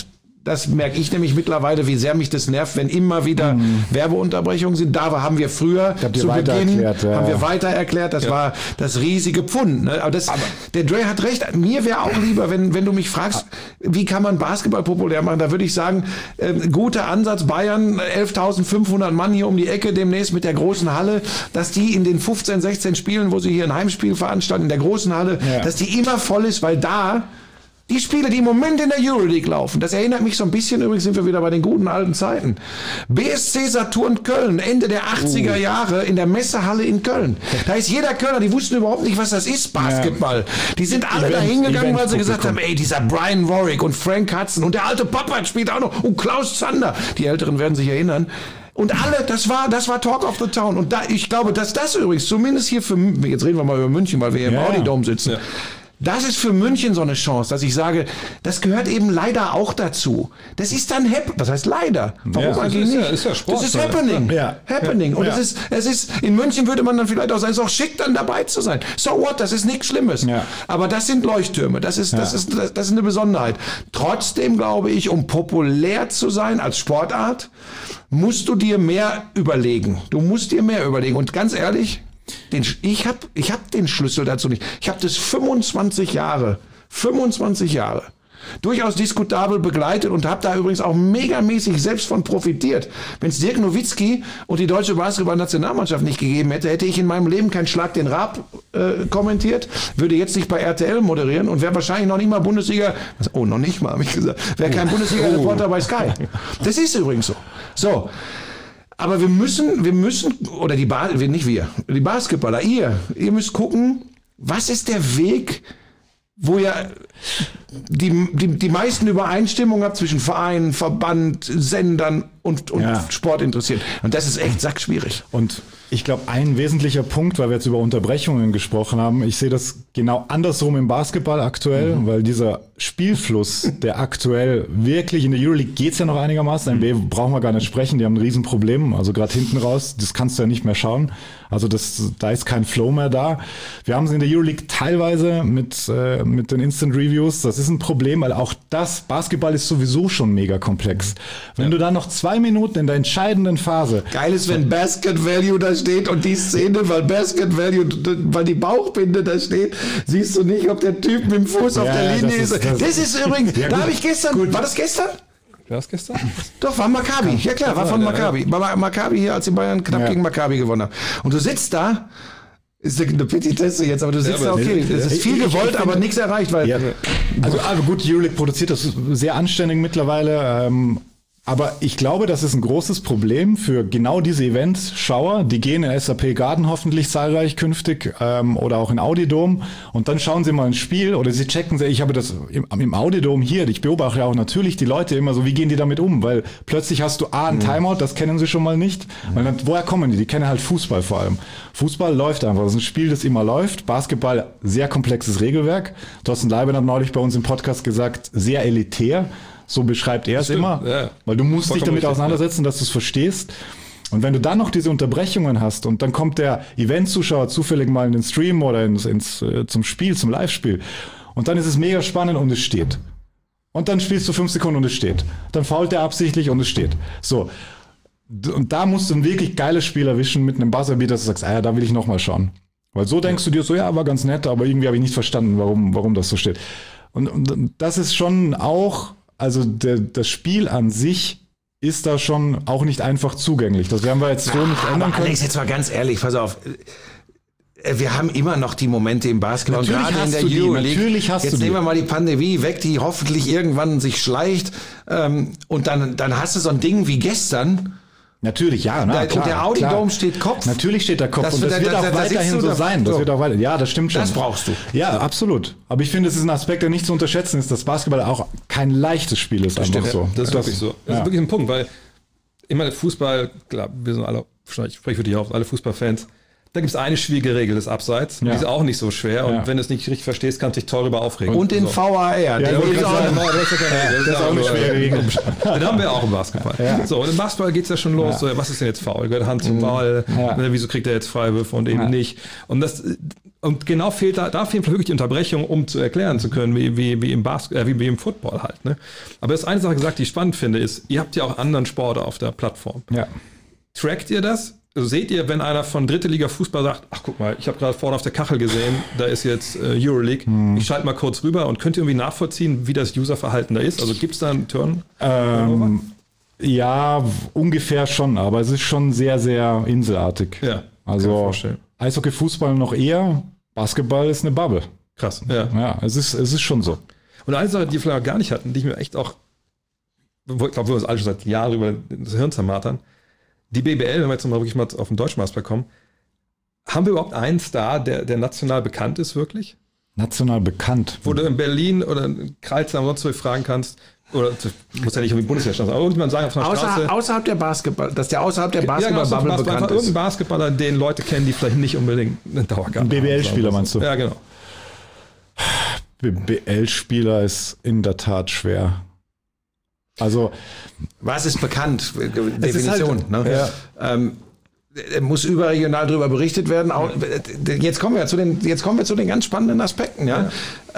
Das merke ich nämlich mittlerweile, wie sehr mich das nervt, wenn immer wieder Werbeunterbrechungen sind. Da haben wir früher zu Beginn haben wir weiter erklärt, das war das riesige Pfund. Ne? Aber der Dre hat recht. Mir wäre auch lieber, wenn du mich fragst, wie kann man Basketball populär machen, da würde ich sagen, guter Ansatz, Bayern, 11.500 Mann hier um die Ecke demnächst mit der großen Halle, dass die in den 15, 16 Spielen, wo sie hier ein Heimspiel veranstalten, in der großen Halle, dass die immer voll ist, weil da die Spiele, die im Moment in der Euroleague laufen, das erinnert mich so ein bisschen, übrigens sind wir wieder bei den guten alten Zeiten. BSC Saturn Köln, Ende der 80er Jahre in der Messehalle in Köln. Da ist jeder Kölner, die wussten überhaupt nicht, was das ist, Basketball. Die sind alle da hingegangen, weil sie gesagt haben, ey, dieser Brian Warwick und Frank Hudson und der alte Poppert spielt auch noch und Klaus Zander. Die Älteren werden sich erinnern. Und alle, das war Talk of the Town. Und ich glaube, dass das übrigens, zumindest hier jetzt reden wir mal über München, weil wir hier im Audi Dome sitzen. Ja. Das ist für München so eine Chance, dass ich sage, das gehört eben leider auch dazu. Das ist dann das heißt leider. Warum eigentlich nicht? Ist ja Sport, das ist happening. Happening. Und es ist, in München würde man dann vielleicht auch sagen, es ist auch schick, dann dabei zu sein. So what? Das ist nichts Schlimmes. Ja. Aber das sind Leuchttürme. Das ist eine Besonderheit. Trotzdem glaube ich, um populär zu sein als Sportart, musst du dir mehr überlegen. Du musst dir mehr überlegen. Und ganz ehrlich, ich hab den Schlüssel dazu nicht. Ich habe das 25 Jahre durchaus diskutabel begleitet und habe da übrigens auch megamäßig selbst von profitiert. Wenn es Dirk Nowitzki und die deutsche Basketball-Nationalmannschaft nicht gegeben hätte, hätte ich in meinem Leben keinen Schlag den Raab kommentiert, würde jetzt nicht bei RTL moderieren und wäre wahrscheinlich noch nicht mal Bundesliga, noch nicht mal, habe ich gesagt, wäre kein Bundesliga-Reporter bei Sky. Das ist übrigens so. So. Aber wir müssen, oder die Basketballer, ihr müsst gucken, was ist der Weg, wo ihr die meisten Übereinstimmungen habt zwischen Verein, Verband, Sendern und Sport interessiert. Und das ist echt sackschwierig. Und ich glaube, ein wesentlicher Punkt, weil wir jetzt über Unterbrechungen gesprochen haben, ich sehe das genau andersrum im Basketball aktuell, weil dieser Spielfluss, der aktuell wirklich in der Euroleague geht's ja noch einigermaßen, NBA brauchen wir gar nicht sprechen, die haben ein Riesenproblem, also gerade hinten raus, das kannst du ja nicht mehr schauen, also da ist kein Flow mehr da. Wir haben es in der Euroleague teilweise mit den Instant Reviews, das ist ein Problem, weil auch Basketball ist sowieso schon mega komplex. Wenn du da noch 2 Minuten in der entscheidenden Phase... Geil ist, wenn Basket Value da steht und die Szene, weil die Bauchbinde da steht, siehst du nicht, ob der Typ mit dem Fuß auf der Linie ist. Das ist übrigens, da habe ich gestern, war das gestern? War das gestern? Doch, war Maccabi. Ja klar, war von Maccabi. War Maccabi hier, als die Bayern knapp gegen Maccabi gewonnen haben. Und du sitzt da, ist eine Petitesse jetzt, aber du sitzt da, okay, es ist viel gewollt, aber nichts erreicht, weil... Also gut, Euroleague produziert das sehr anständig mittlerweile, aber ich glaube, das ist ein großes Problem für genau diese Events-Schauer. Die gehen in SAP Garden hoffentlich zahlreich künftig oder auch in Audi Dome und dann schauen sie mal ein Spiel oder sie checken, ich habe das im Audi Dome hier, ich beobachte ja auch natürlich die Leute immer so, wie gehen die damit um? Weil plötzlich hast du ein Timeout, das kennen sie schon mal nicht. Und dann, woher kommen die? Die kennen halt Fußball vor allem. Fußball läuft einfach, das ist ein Spiel, das immer läuft. Basketball, sehr komplexes Regelwerk. Thorsten Leiben hat neulich bei uns im Podcast gesagt, sehr elitär. So beschreibt er es immer, weil du musst dich damit auseinandersetzen, dass du es verstehst. Und wenn du dann noch diese Unterbrechungen hast und dann kommt der Event-Zuschauer zufällig mal in den Stream oder zum Spiel, zum Live-Spiel und dann ist es mega spannend und es steht. Und dann spielst du 5 Sekunden und es steht. Dann fault er absichtlich und es steht. So. Und da musst du ein wirklich geiles Spiel erwischen mit einem Buzzerbeater, dass du sagst, da will ich noch mal schauen. Weil so denkst du dir so, war ganz nett, aber irgendwie habe ich nicht verstanden, warum das so steht. Und das ist schon auch... Also das Spiel an sich ist da schon auch nicht einfach zugänglich. Das werden wir jetzt so nicht ändern können. Alex, jetzt mal ganz ehrlich, pass auf. Wir haben immer noch die Momente im Basketball. Natürlich gerade hast in der du die, Euroleague. natürlich hast jetzt du die. Nehmen wir mal die Pandemie weg, die hoffentlich irgendwann sich schleicht. Und dann hast du so ein Ding wie gestern. Natürlich, ja. Na, klar, und der Audi Dome steht Kopf. Natürlich steht der Kopf und das wird auch weiterhin so sein. Das wird auch weiter. Ja, das stimmt schon. Das brauchst du. Ja, absolut. Aber ich finde, es ist ein Aspekt, der nicht zu unterschätzen ist, dass Basketball auch kein leichtes Spiel ist. Das einfach stimmt, so. Das ist wirklich so. Das ist wirklich ein Punkt, weil ich meine, Fußball, klar, wir sind alle, ich spreche für dich auch, alle Fußballfans. Da gibt es eine schwierige Regel, das Abseits. Die ist auch nicht so schwer. Und wenn du es nicht richtig verstehst, kannst du dich toll darüber aufregen. Und den VAR. Das ist auch eine schwere Regel. Den haben wir auch im Basketball. So, und im Basketball geht es ja schon los. So, was ist denn jetzt Foul? Gehört Hand zum Ball? Wieso kriegt er jetzt Freiwürfe und eben nicht? Und das, Und genau da fehlt wirklich die Unterbrechung, um zu erklären zu können, wie im Football halt. Ne? Aber das ist eine Sache gesagt, die ich spannend finde, ist, ihr habt ja auch anderen Sportler auf der Plattform. Ja. Trackt ihr das? Also seht ihr, wenn einer von dritte Liga Fußball sagt, ach guck mal, ich habe gerade vorne auf der Kachel gesehen, da ist jetzt Euroleague, ich schalte mal kurz rüber und könnt ihr irgendwie nachvollziehen, wie das Userverhalten da ist? Also gibt es da einen Turn? Ja, ungefähr schon, aber es ist schon sehr, sehr inselartig. Ja, also Eishockey, Fußball noch eher, Basketball ist eine Bubble. Krass. Ja, es ist schon so. Und eine Sache, die wir vielleicht gar nicht hatten, die ich mir echt auch, ich glaube, wir uns alle schon seit Jahren über das Hirn zermartern, die BBL, wenn wir jetzt mal wirklich mal auf den deutschen Markt kommen, haben wir überhaupt einen Star, der national bekannt ist, wirklich? National bekannt? Wo du in Berlin oder in Kreilsheim sonst wo fragen kannst, oder muss ja nicht irgendwie Bundeswehr stehen, aber irgendjemand sagen auf der Straße. Außerhalb der Basketball, dass der außerhalb der Basketball-Bubble bekannt ist. Irgendein Basketballer, den Leute kennen, die vielleicht nicht unbedingt eine Dauerkarte haben. Ein BBL-Spieler meinst du? Ja, genau. BBL-Spieler ist in der Tat schwer. Also, was ist bekannt? Definition. Halt, ne? Ja. Muss überregional darüber berichtet werden. Jetzt kommen wir zu den ganz spannenden Aspekten. Ja?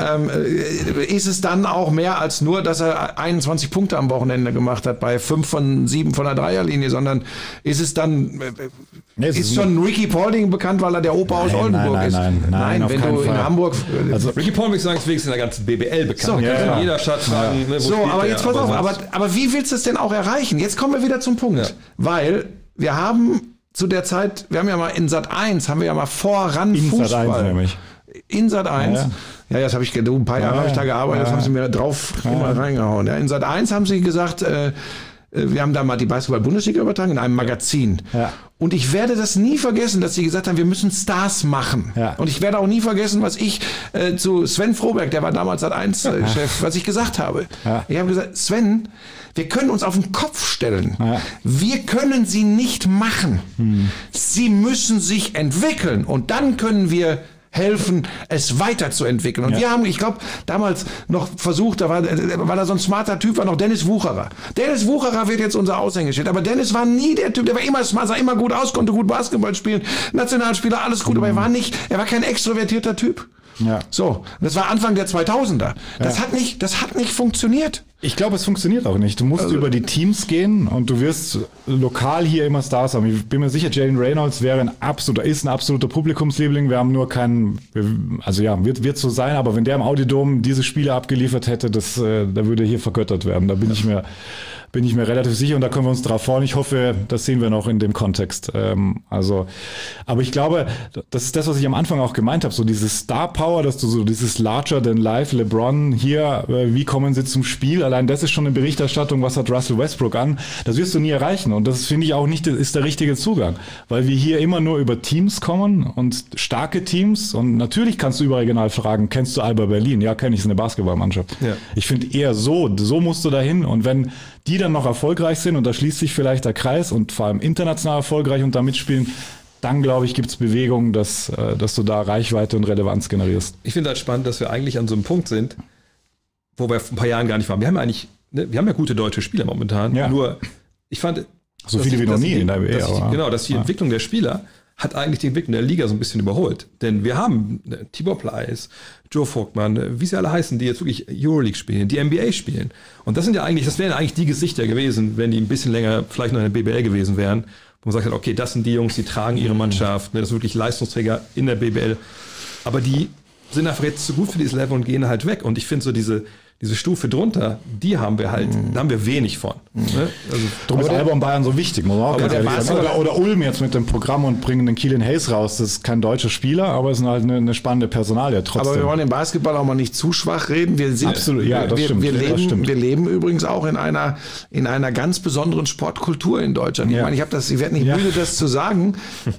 Ist es dann auch mehr als nur, dass er 21 Punkte am Wochenende gemacht hat bei 5 von 7 von der Dreierlinie, sondern ist es dann ist schon Ricky Paulding bekannt, weil er der Opa aus Oldenburg ist? Nein, wenn du in Hamburg... Also Ricky Paulding, ist wenigstens in der ganzen BBL bekannt. So, in jeder Stadt fragen, ne, so, aber jetzt pass auf, aber wie willst du es denn auch erreichen? Jetzt kommen wir wieder zum Punkt. weil wir haben zu der Zeit, wir haben ja mal in Sat.1, haben wir ja mal voran Fußball. Sat.1 nämlich. In Sat.1. Ja, das habe ich, ein paar Jahre habe ich da gearbeitet, das haben sie mir drauf immer reingehauen. Ja, in Sat.1 haben sie gesagt, wir haben da mal die Basketball-Bundesliga übertragen in einem Magazin. Ja. Und ich werde das nie vergessen, dass sie gesagt haben, wir müssen Stars machen. Ja. Und ich werde auch nie vergessen, was ich zu Sven Froberg, der war damals Sat.1-Chef, was ich gesagt habe. Ja. Ich habe gesagt, Sven, wir können uns auf den Kopf stellen. Ja. Wir können sie nicht machen. Sie müssen sich entwickeln. Und dann können wir helfen, es weiterzuentwickeln. Und wir haben, ich glaube, damals noch versucht, da war da so ein smarter Typ, war noch Dennis Wucherer. Dennis Wucherer wird jetzt unser Aushängeschild. Aber Dennis war nie der Typ, der war immer smart, sah immer gut aus, konnte gut Basketball spielen, Nationalspieler, alles gut, aber er war kein extrovertierter Typ. Ja. So, das war Anfang der 2000er. Das hat nicht funktioniert. Ich glaube, es funktioniert auch nicht. Du musst über die Teams gehen und du wirst lokal hier immer Stars haben. Ich bin mir sicher, Jalen Reynolds ist ein absoluter Publikumsliebling. Wir haben nur keinen, wird so sein, aber wenn der im Audidom diese Spiele abgeliefert hätte, da würde hier vergöttert werden. Da bin ich mir relativ sicher und da können wir uns drauf freuen. Ich hoffe, das sehen wir noch in dem Kontext. Aber ich glaube, das ist das, was ich am Anfang auch gemeint habe, so dieses Star Power, dass du so dieses Larger than Life, LeBron hier, wie kommen sie zum Spiel? Allein das ist schon eine Berichterstattung, was hat Russell Westbrook an? Das wirst du nie erreichen und das finde ich auch nicht, ist der richtige Zugang, weil wir hier immer nur über Teams kommen und starke Teams und natürlich kannst du überregional fragen, kennst du Alba Berlin? Ja, kenne ich, ist eine Basketballmannschaft. Ja. Ich finde eher so musst du dahin und wenn die dann noch erfolgreich sind und da schließt sich vielleicht der Kreis und vor allem international erfolgreich und da mitspielen, dann glaube ich, gibt es Bewegungen, dass du da Reichweite und Relevanz generierst. Ich finde halt spannend, dass wir eigentlich an so einem Punkt sind, wo wir vor ein paar Jahren gar nicht waren. Wir haben ja gute deutsche Spieler momentan, nur ich fand... So viele wie noch nie in der WE. Dass die Entwicklung der Spieler hat eigentlich die Entwicklung der Liga so ein bisschen überholt. Denn wir haben Tibor Pleiss, Joe Vogtmann, wie sie alle heißen, die jetzt wirklich Euroleague spielen, die NBA spielen. Und das wären eigentlich die Gesichter gewesen, wenn die ein bisschen länger vielleicht noch in der BBL gewesen wären. Wo man sagt, okay, das sind die Jungs, die tragen ihre Mannschaft, das sind wirklich Leistungsträger in der BBL. Aber die sind einfach jetzt zu gut für dieses Level und gehen halt weg. Und ich finde so diese Stufe drunter, da haben wir wenig von. Ne? Also, darum ist Alba und Bayern so wichtig, muss man auch ganz ehrlich sagen. Oder Ulm jetzt mit dem Programm und bringen den Keelan Hayes raus. Das ist kein deutscher Spieler, aber es ist halt eine spannende Personalie trotzdem. Aber wir wollen im Basketball auch mal nicht zu schwach reden. Absolut, ja, das stimmt. Wir leben übrigens auch in einer ganz besonderen Sportkultur in Deutschland. Ich meine, ich werde nicht müde, das zu sagen.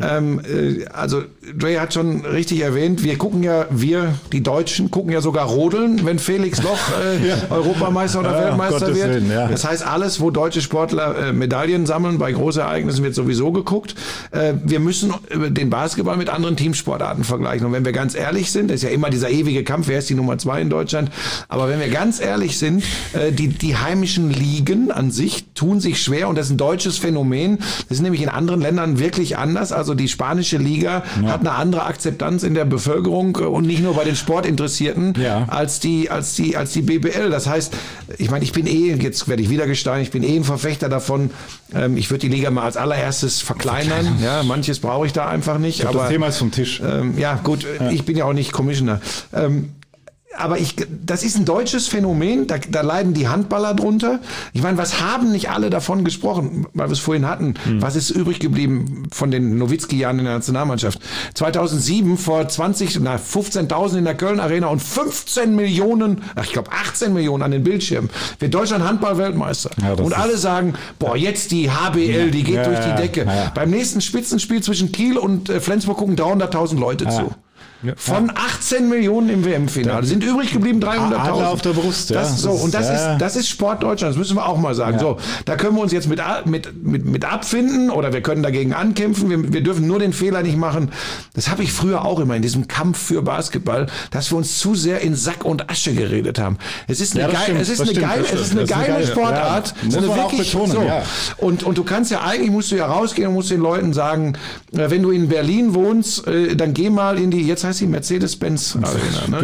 Also, Dre hat schon richtig erwähnt, die Deutschen gucken ja sogar Rodeln, wenn Felix Loch Europameister oder Weltmeister Gottes wird. Willen, ja. Das heißt, alles, wo deutsche Sportler Medaillen sammeln, bei Großereignissen wird sowieso geguckt. Wir müssen den Basketball mit anderen Teamsportarten vergleichen. Und wenn wir ganz ehrlich sind, das ist ja immer dieser ewige Kampf, wer ist die Nummer 2 in Deutschland, aber wenn wir ganz ehrlich sind, die heimischen Ligen an sich tun sich schwer und das ist ein deutsches Phänomen. Das ist nämlich in anderen Ländern wirklich anders. Also die spanische Liga hat eine andere Akzeptanz in der Bevölkerung und nicht nur bei den Sportinteressierten als die BBL. Das heißt, ich meine, jetzt werde ich wieder gesteinigt, ich bin ein Verfechter davon. Ich würde die Liga mal als allererstes verkleinern. Ja, manches brauche ich da einfach nicht. Aber das Thema ist vom Tisch. Ja, gut, ich bin ja auch nicht Commissioner. Aber das ist ein deutsches Phänomen, da leiden die Handballer drunter. Ich meine, was haben nicht alle davon gesprochen, weil wir es vorhin hatten? Was ist übrig geblieben von den Nowitzki-Jahren in der Nationalmannschaft? 2007 vor 15.000 in der Köln Arena und 18 Millionen an den Bildschirmen. Wird Deutschland Handball-Weltmeister. Ja, und alle sagen, jetzt die HBL, die geht durch die Decke. Ja. Beim nächsten Spitzenspiel zwischen Kiel und Flensburg gucken 300.000 Leute zu. Von 18 Millionen im WM-Finale sind übrig geblieben 300.000. Adler auf der Brust, ja. Das ist Sport Deutschland, das müssen wir auch mal sagen. Ja. So, da können wir uns jetzt mit abfinden oder wir können dagegen ankämpfen. Wir dürfen nur den Fehler nicht machen. Das habe ich früher auch immer in diesem Kampf für Basketball, dass wir uns zu sehr in Sack und Asche geredet haben. Es ist eine geile Sportart. Ja, muss man auch betonen. So. Ja. Und du kannst musst du rausgehen und musst den Leuten sagen, wenn du in Berlin wohnst, dann geh mal in die, jetzt heißt die Mercedes-Benz Arena.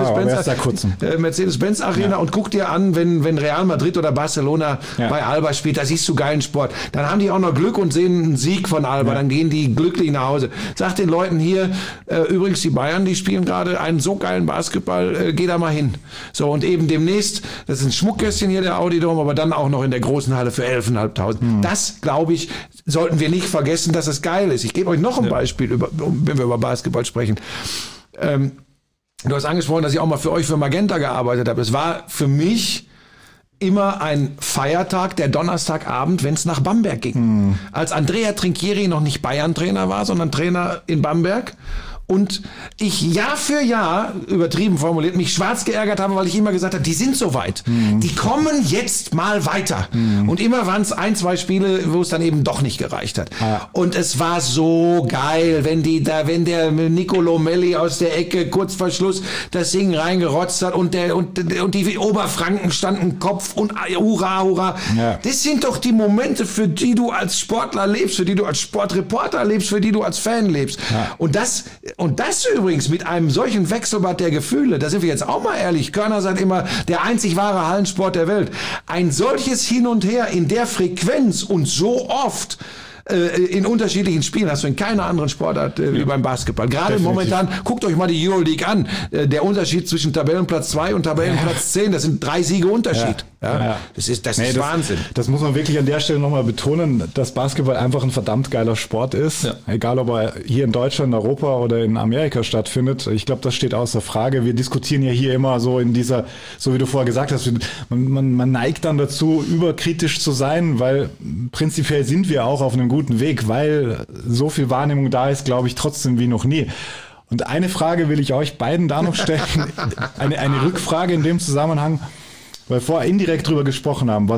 Ne? Mercedes-Benz Arena und guck dir an, wenn Real Madrid oder Barcelona bei Alba spielt, da siehst du geilen Sport. Dann haben die auch noch Glück und sehen einen Sieg von Alba, dann gehen die glücklich nach Hause. Sag den Leuten hier, übrigens die Bayern, die spielen gerade einen so geilen Basketball, geh da mal hin. So, und eben demnächst, das ist ein Schmuckkästchen hier, der Audi-Dome, aber dann auch noch in der großen Halle für 11.500. Das, glaube ich, sollten wir nicht vergessen, dass es geil ist. Ich gebe euch noch ein Beispiel, wenn wir über Basketball sprechen. Du hast angesprochen, dass ich auch mal für Magenta gearbeitet habe. Es war für mich immer ein Feiertag, der Donnerstagabend, wenn es nach Bamberg ging. Als Andrea Trinchieri noch nicht Bayern-Trainer war, sondern Trainer in Bamberg. Und ich Jahr für Jahr, übertrieben formuliert, mich schwarz geärgert habe, weil ich immer gesagt habe, die sind so weit. Die kommen jetzt mal weiter. Und immer waren es 1-2 Spiele, wo es dann eben doch nicht gereicht hat. Und es war so geil, wenn der Nicolo Melli aus der Ecke kurz vor Schluss das Ding reingerotzt hat und die Oberfranken standen Kopf und hurra, hurra. Ja. Das sind doch die Momente, für die du als Sportler lebst, für die du als Sportreporter lebst, für die du als Fan lebst. Ja. Und das übrigens mit einem solchen Wechselbad der Gefühle, da sind wir jetzt auch mal ehrlich, Körner sagt immer, der einzig wahre Hallensport der Welt. Ein solches Hin und Her in der Frequenz und so oft in unterschiedlichen Spielen hast du in keiner anderen Sportart wie beim Basketball. Gerade definitiv. Momentan, guckt euch mal die Euroleague an. Der Unterschied zwischen Tabellenplatz 2 und Tabellenplatz 10, das sind 3 Siege Unterschied. Das ist Wahnsinn. Das muss man wirklich an der Stelle nochmal betonen, dass Basketball einfach ein verdammt geiler Sport ist. Ja. Egal, ob er hier in Deutschland, Europa oder in Amerika stattfindet. Ich glaube, das steht außer Frage. Wir diskutieren ja hier immer so in dieser, so wie du vorher gesagt hast, man neigt dann dazu, überkritisch zu sein, weil prinzipiell sind wir auch auf einem guten Weg, weil so viel Wahrnehmung da ist, glaube ich, trotzdem wie noch nie. Und eine Frage will ich euch beiden da noch stellen, eine Rückfrage in dem Zusammenhang, weil wir vorher indirekt drüber gesprochen haben,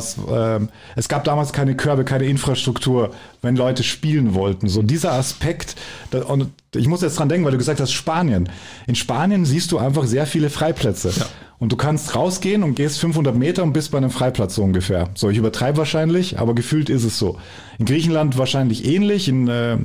es gab damals keine Körbe, keine Infrastruktur, wenn Leute spielen wollten. So dieser Aspekt, und ich muss jetzt dran denken, weil du gesagt hast, Spanien. In Spanien siehst du einfach sehr viele Freiplätze. Ja. Und du kannst rausgehen und gehst 500 Meter und bist bei einem Freiplatz so ungefähr. So, ich übertreibe wahrscheinlich, aber gefühlt ist es so. In Griechenland wahrscheinlich ähnlich, in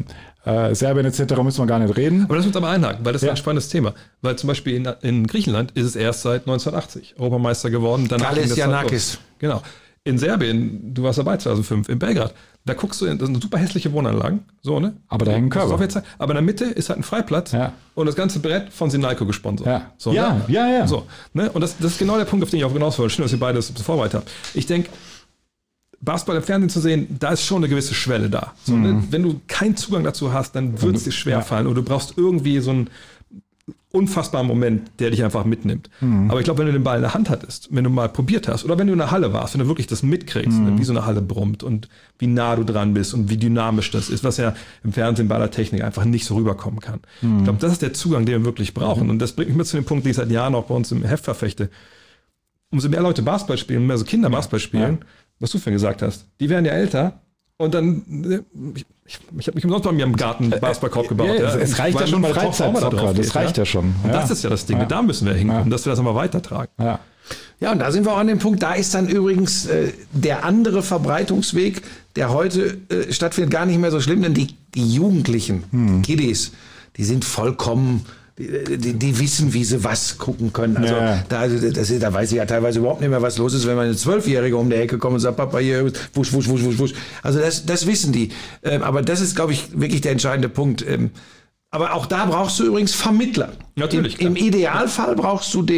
Serbien etc. müssen wir gar nicht reden. Aber lass uns aber einhaken, weil das ist ein spannendes Thema. Weil zum Beispiel in Griechenland ist es erst seit 1980 Europameister geworden. Galis Giannakis. Genau. In Serbien, du warst dabei 2005, in Belgrad, da guckst du, das sind super hässliche Wohnanlagen, so, ne? Aber da hängen Körper. Aber in der Mitte ist halt ein Freiplatz und das ganze Brett von Sinalco gesponsert. Ja, so, ja. So, ne? Und das ist genau der Punkt, auf den ich auch hinaus wollte. Schön, dass ihr beide das vorbereitet habt. Ich denke, Basketball im Fernsehen zu sehen, da ist schon eine gewisse Schwelle da. So, ne? Wenn du keinen Zugang dazu hast, dann wird es dir schwerfallen oder du brauchst irgendwie so einen unfassbaren Moment, der dich einfach mitnimmt. Aber ich glaube, wenn du den Ball in der Hand hattest, wenn du mal probiert hast oder wenn du in der Halle warst, wenn du wirklich das mitkriegst, wie so eine Halle brummt und wie nah du dran bist und wie dynamisch das ist, was ja im Fernsehen bei der Technik einfach nicht so rüberkommen kann. Ich glaube, das ist der Zugang, den wir wirklich brauchen. Und das bringt mich mit zu dem Punkt, den ich seit Jahren auch bei uns im Heft verfechte. umso mehr Leute Basketball spielen, mehr so Kinder Basketball spielen, was du vorhin gesagt hast, die werden ja älter und dann, ich habe mich umsonst bei mir im Garten einen Basketballkorb gebaut. Es reicht ja schon bei Freizeitsoccer, das reicht ja schon. Und das ist ja das Ding, da müssen wir hinkommen, dass wir das nochmal weitertragen. Ja, und da sind wir auch an dem Punkt, da ist dann übrigens der andere Verbreitungsweg, der heute stattfindet, gar nicht mehr so schlimm, denn die Jugendlichen, die Kiddies, die sind vollkommen, die wissen, wie sie was gucken können. Also da weiß ich ja teilweise überhaupt nicht mehr, was los ist, wenn man eine 12-Jährige um die Ecke kommt und sagt, Papa, hier, wusch, wusch, wusch, wusch, wusch. Also das wissen die. Aber das ist, glaube ich, wirklich der entscheidende Punkt. Aber auch da brauchst du übrigens Vermittler. Natürlich. Im Idealfall brauchst du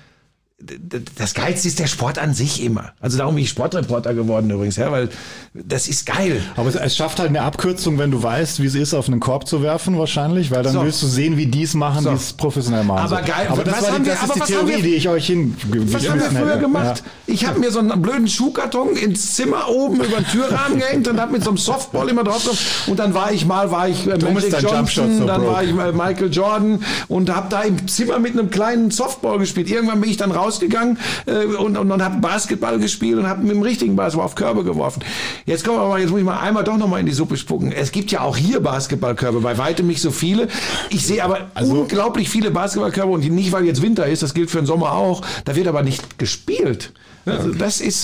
das Geilste ist der Sport an sich immer. Also darum bin ich Sportreporter geworden übrigens, weil das ist geil. Aber es schafft halt eine Abkürzung, wenn du weißt, wie es ist, auf einen Korb zu werfen wahrscheinlich, weil dann willst du sehen, wie die es machen, die es professionell machen. Aber geil. Aber das ist die Theorie, die ich euch Was haben wir früher gemacht? Ja. Ich habe mir so einen blöden Schuhkarton ins Zimmer oben über den Türrahmen gehängt und habe mit so einem Softball immer drauf gekommen. Und dann war ich Magic Johnson, dann war ich Michael Jordan und habe da im Zimmer mit einem kleinen Softball gespielt. Irgendwann bin ich dann rausgegangen und habe Basketball gespielt und habe mit dem richtigen Basketball auf Körbe geworfen. Jetzt muss ich mal einmal doch nochmal in die Suppe spucken. Es gibt ja auch hier Basketballkörbe, bei weitem nicht so viele. Ich sehe aber unglaublich viele Basketballkörbe und nicht, weil jetzt Winter ist, das gilt für den Sommer auch. Da wird aber nicht gespielt. Also das ist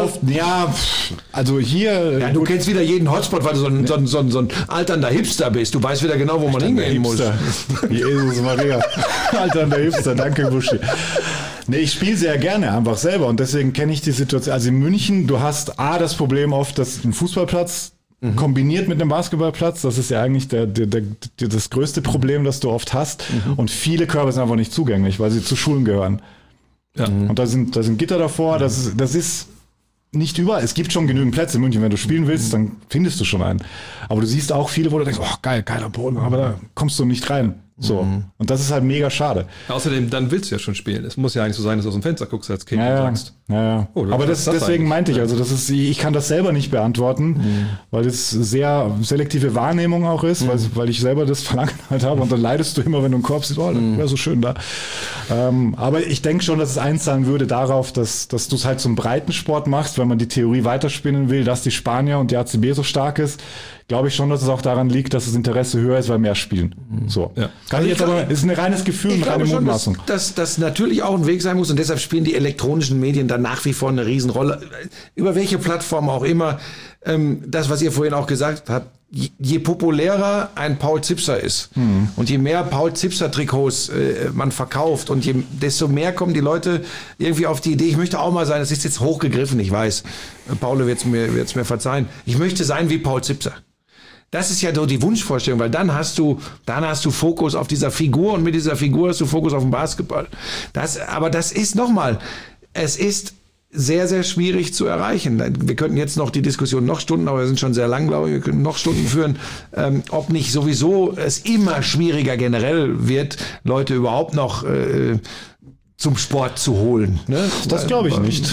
also hier. Ja, du kennst wieder jeden Hotspot, weil du so ein alternder Hipster bist. Du weißt wieder genau, wo man hingehen muss. Jesus Maria. Alternder Hipster, danke Buschi. Nee, ich spiele sehr gerne einfach selber und deswegen kenne ich die Situation. Also in München, du hast das Problem oft, dass ein Fußballplatz kombiniert mit einem Basketballplatz, das ist ja eigentlich das größte Problem, das du oft hast. Und viele Körbe sind einfach nicht zugänglich, weil sie zu Schulen gehören. Ja. Und da sind Gitter davor, das ist nicht überall. Es gibt schon genügend Plätze in München. Wenn du spielen willst, dann findest du schon einen. Aber du siehst auch viele, wo du denkst, geiler Boden, aber da kommst du nicht rein. So. Und das ist halt mega schade. Außerdem, dann willst du ja schon spielen. Es muss ja eigentlich so sein, dass du aus dem Fenster guckst als Kind und sagst. Ja. Oh, aber deswegen meinte ich, also ich kann das selber nicht beantworten, weil es sehr selektive Wahrnehmung auch ist, weil ich selber das Verlangen halt habe und dann leidest du immer, wenn du einen Korb siehst, das wäre so schön da. Aber ich denke schon, dass es einzahlen würde darauf, dass du es halt zum Breitensport machst, wenn man die Theorie weiterspinnen will, dass die Spanier und die ACB so stark ist. Glaube ich schon, dass es auch daran liegt, dass das Interesse höher ist, weil mehr spielen. So. Ja. Ist ein reines Gefühl, eine reine Mutmaßung. Dass das natürlich auch ein Weg sein muss und deshalb spielen die elektronischen Medien da nach wie vor eine Riesenrolle. Über welche Plattform auch immer. Das, was ihr vorhin auch gesagt habt, je populärer ein Paul Zipser ist und je mehr Paul Zipser Trikots man verkauft und desto mehr kommen die Leute irgendwie auf die Idee, ich möchte auch mal sein, das ist jetzt hochgegriffen, ich weiß, Paul wird's mir verzeihen, ich möchte sein wie Paul Zipser. Das ist ja so die Wunschvorstellung, weil dann hast du Fokus auf dieser Figur und mit dieser Figur hast du Fokus auf den Basketball. Aber das ist nochmal, es ist sehr, sehr schwierig zu erreichen. Wir könnten jetzt noch die Diskussion noch Stunden, aber wir sind schon sehr lang, glaube ich, wir können noch Stunden führen, ob nicht sowieso es immer schwieriger generell wird, Leute überhaupt noch zum Sport zu holen. Ne? Das glaube ich nicht.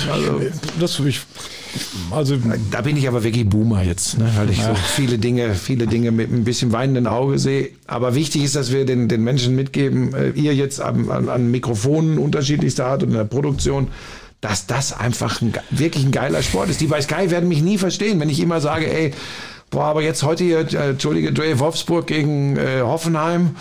Da bin ich aber wirklich Boomer jetzt, ne? Weil ich so viele Dinge mit ein bisschen weinenden Auge sehe. Aber wichtig ist, dass wir den Menschen mitgeben, ihr jetzt an Mikrofonen unterschiedlichster Art und in der Produktion, dass das einfach wirklich ein geiler Sport ist. Die bei Sky werden mich nie verstehen, wenn ich immer sage, aber jetzt heute hier, Dre Wolfsburg gegen Hoffenheim,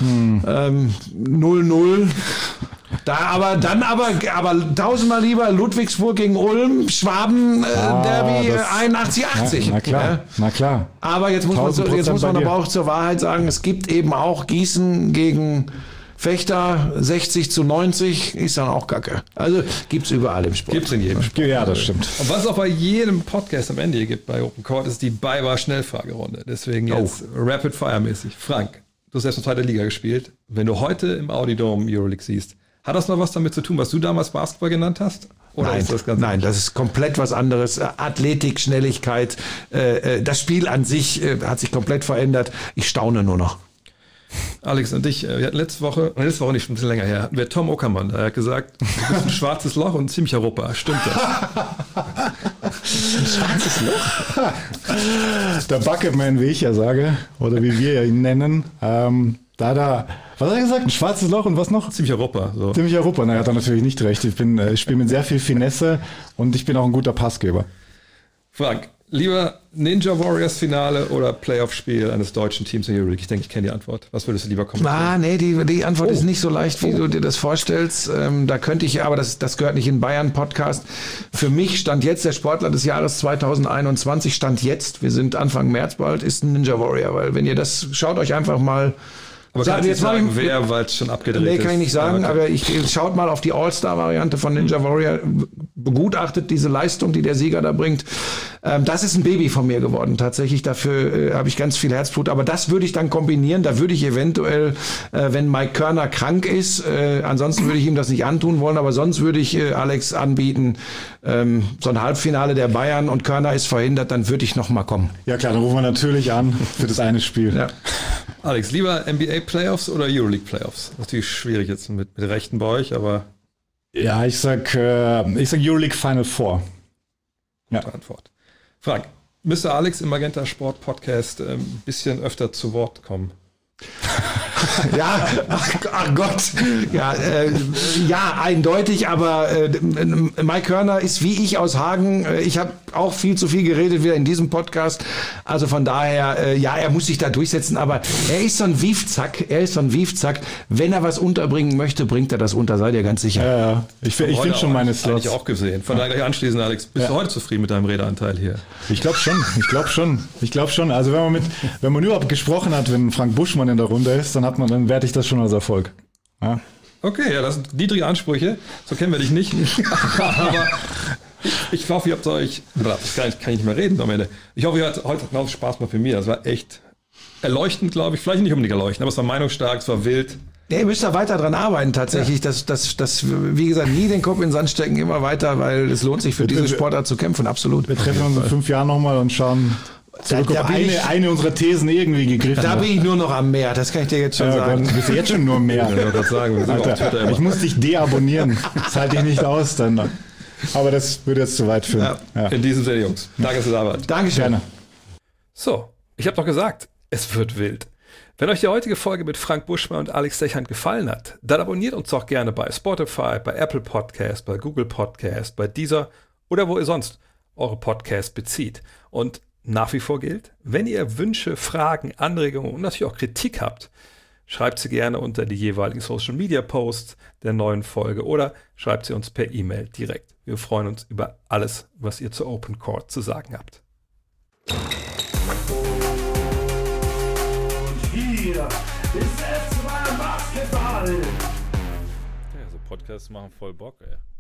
0-0. Aber tausendmal lieber Ludwigsburg gegen Ulm, Schwaben, Derby 81-80. Na klar. Aber jetzt muss man aber auch zur Wahrheit sagen, es gibt eben auch Gießen gegen Fechter, 60-90 ist dann auch Kacke. Also gibt's überall im Sport. Gibt's in jedem Sport. Ja, das stimmt. Und was es auch bei jedem Podcast am Ende hier gibt bei Open Court, ist die BayWa-Schnellfragerunde. Deswegen jetzt Rapid-Fire-mäßig. Frank, du hast erst in 2. Liga gespielt. Wenn du heute im Audi-Dome Euroleague siehst, hat das noch was damit zu tun, was du damals Basketball genannt hast? Oder Nein, das ist komplett was anderes. Athletik, Schnelligkeit, das Spiel an sich hat sich komplett verändert. Ich staune nur noch. Alex und ich, wir hatten letzte Woche nicht, schon ein bisschen länger her, hatten wir Tom Ockermann, der hat gesagt, du bist ein schwarzes Loch und ein ziemlicher Rupper. Stimmt das? Ein schwarzes Loch? Der Bucketman, wie ich ja sage, oder wie wir ihn nennen, was hat er gesagt? Ein schwarzes Loch und was noch? Ziemlich Europa. So. Ziemlich Europa. Na, er hat er natürlich nicht recht. Ich spiele mit sehr viel Finesse und ich bin auch ein guter Passgeber. Frank, lieber Ninja Warriors Finale oder Playoff-Spiel eines deutschen Teams in Euroleague? Ich denke, ich kenne die Antwort. Was würdest du lieber kommentieren? Nee, die Antwort ist nicht so leicht, wie du dir das vorstellst. Da könnte ich, aber das gehört nicht in den Bayern-Podcast. Für mich stand jetzt der Sportler des Jahres 2021, stand jetzt, wir sind Anfang März bald, ist ein Ninja Warrior. Weil wenn ihr das, schaut euch einfach mal... Aber kannst du jetzt sagen, wer, weil es schon abgedreht ist? Nee, kann ich nicht sagen, Ja, okay. aber schaut mal auf die All-Star-Variante von Ninja Warrior, begutachtet diese Leistung, die der Sieger da bringt. Das ist ein Baby von mir geworden, tatsächlich. Dafür habe ich ganz viel Herzblut, aber das würde ich dann kombinieren. Da würde ich eventuell, wenn Mike Körner krank ist, ansonsten würde ich ihm das nicht antun wollen, aber sonst würde ich Alex anbieten, so ein Halbfinale der Bayern und Körner ist verhindert, dann würde ich noch mal kommen. Ja klar, dann rufen wir natürlich an für das eine Spiel. Ja. Alex, lieber NBA Playoffs oder Euroleague Playoffs? Natürlich schwierig jetzt mit Rechten bei euch, aber Ja, ich sag Euroleague Final Four. Ja. gute Antwort. Frank, müsste Alex im Magenta Sport Podcast ein bisschen öfter zu Wort kommen? Ja, ach Gott. Ja, eindeutig, aber Mike Körner ist wie ich aus Hagen. Ich habe auch viel zu viel geredet wieder in diesem Podcast. Also von daher, er muss sich da durchsetzen, aber er ist so ein Wiefzack. Wenn er was unterbringen möchte, bringt er das unter, seid ihr ganz sicher. Ja. Ich finde schon meine Slots. Eigentlich auch gesehen. Von daher gleich anschließend, Alex. Bist du heute zufrieden mit deinem Redeanteil hier? Ich glaube schon. Also wenn man überhaupt gesprochen hat, wenn Frank Buschmann in der Runde ist, dann werte ich das schon als Erfolg. Ja. Okay, ja, das sind niedrige Ansprüche. So kennen wir dich nicht. Aber ich hoffe, ihr habt euch... Das kann ich nicht mehr reden am Ende. Ich hoffe, ihr hattet heute noch Spaß mal für mich. Das war echt erleuchtend, glaube ich. Vielleicht nicht unbedingt erleuchtend, aber es war meinungsstark, es war wild. Ja, ihr müsst da weiter dran arbeiten tatsächlich. Ja. Das, wie gesagt, nie den Kopf in den Sand stecken, immer weiter, weil es lohnt sich für diese Sportart zu kämpfen, absolut. Wir treffen uns in 5 Jahren nochmal und schauen... Zurück auf eine unserer Thesen irgendwie gegriffen. Da bin ich nur noch am Meer, das kann ich dir jetzt schon sagen. Du bist jetzt schon nur am Meer. Alter, ich muss dich deabonnieren. Das halte ich nicht aus dann. Aber das würde jetzt zu weit führen. Ja. In diesem Sinne, Jungs. Danke, dass ihr da wart. Dankeschön. Gerne. So, ich habe doch gesagt, es wird wild. Wenn euch die heutige Folge mit Frank Buschmann und Alex Dechant gefallen hat, dann abonniert uns doch gerne bei Spotify, bei Apple Podcast, bei Google Podcast, bei Deezer oder wo ihr sonst eure Podcasts bezieht. Und nach wie vor gilt, wenn ihr Wünsche, Fragen, Anregungen und natürlich auch Kritik habt, schreibt sie gerne unter die jeweiligen Social Media Posts der neuen Folge oder schreibt sie uns per E-Mail direkt. Wir freuen uns über alles, was ihr zu Open Court zu sagen habt. Und hier ist S2 Basketball. Ja, so Podcasts machen voll Bock, ey.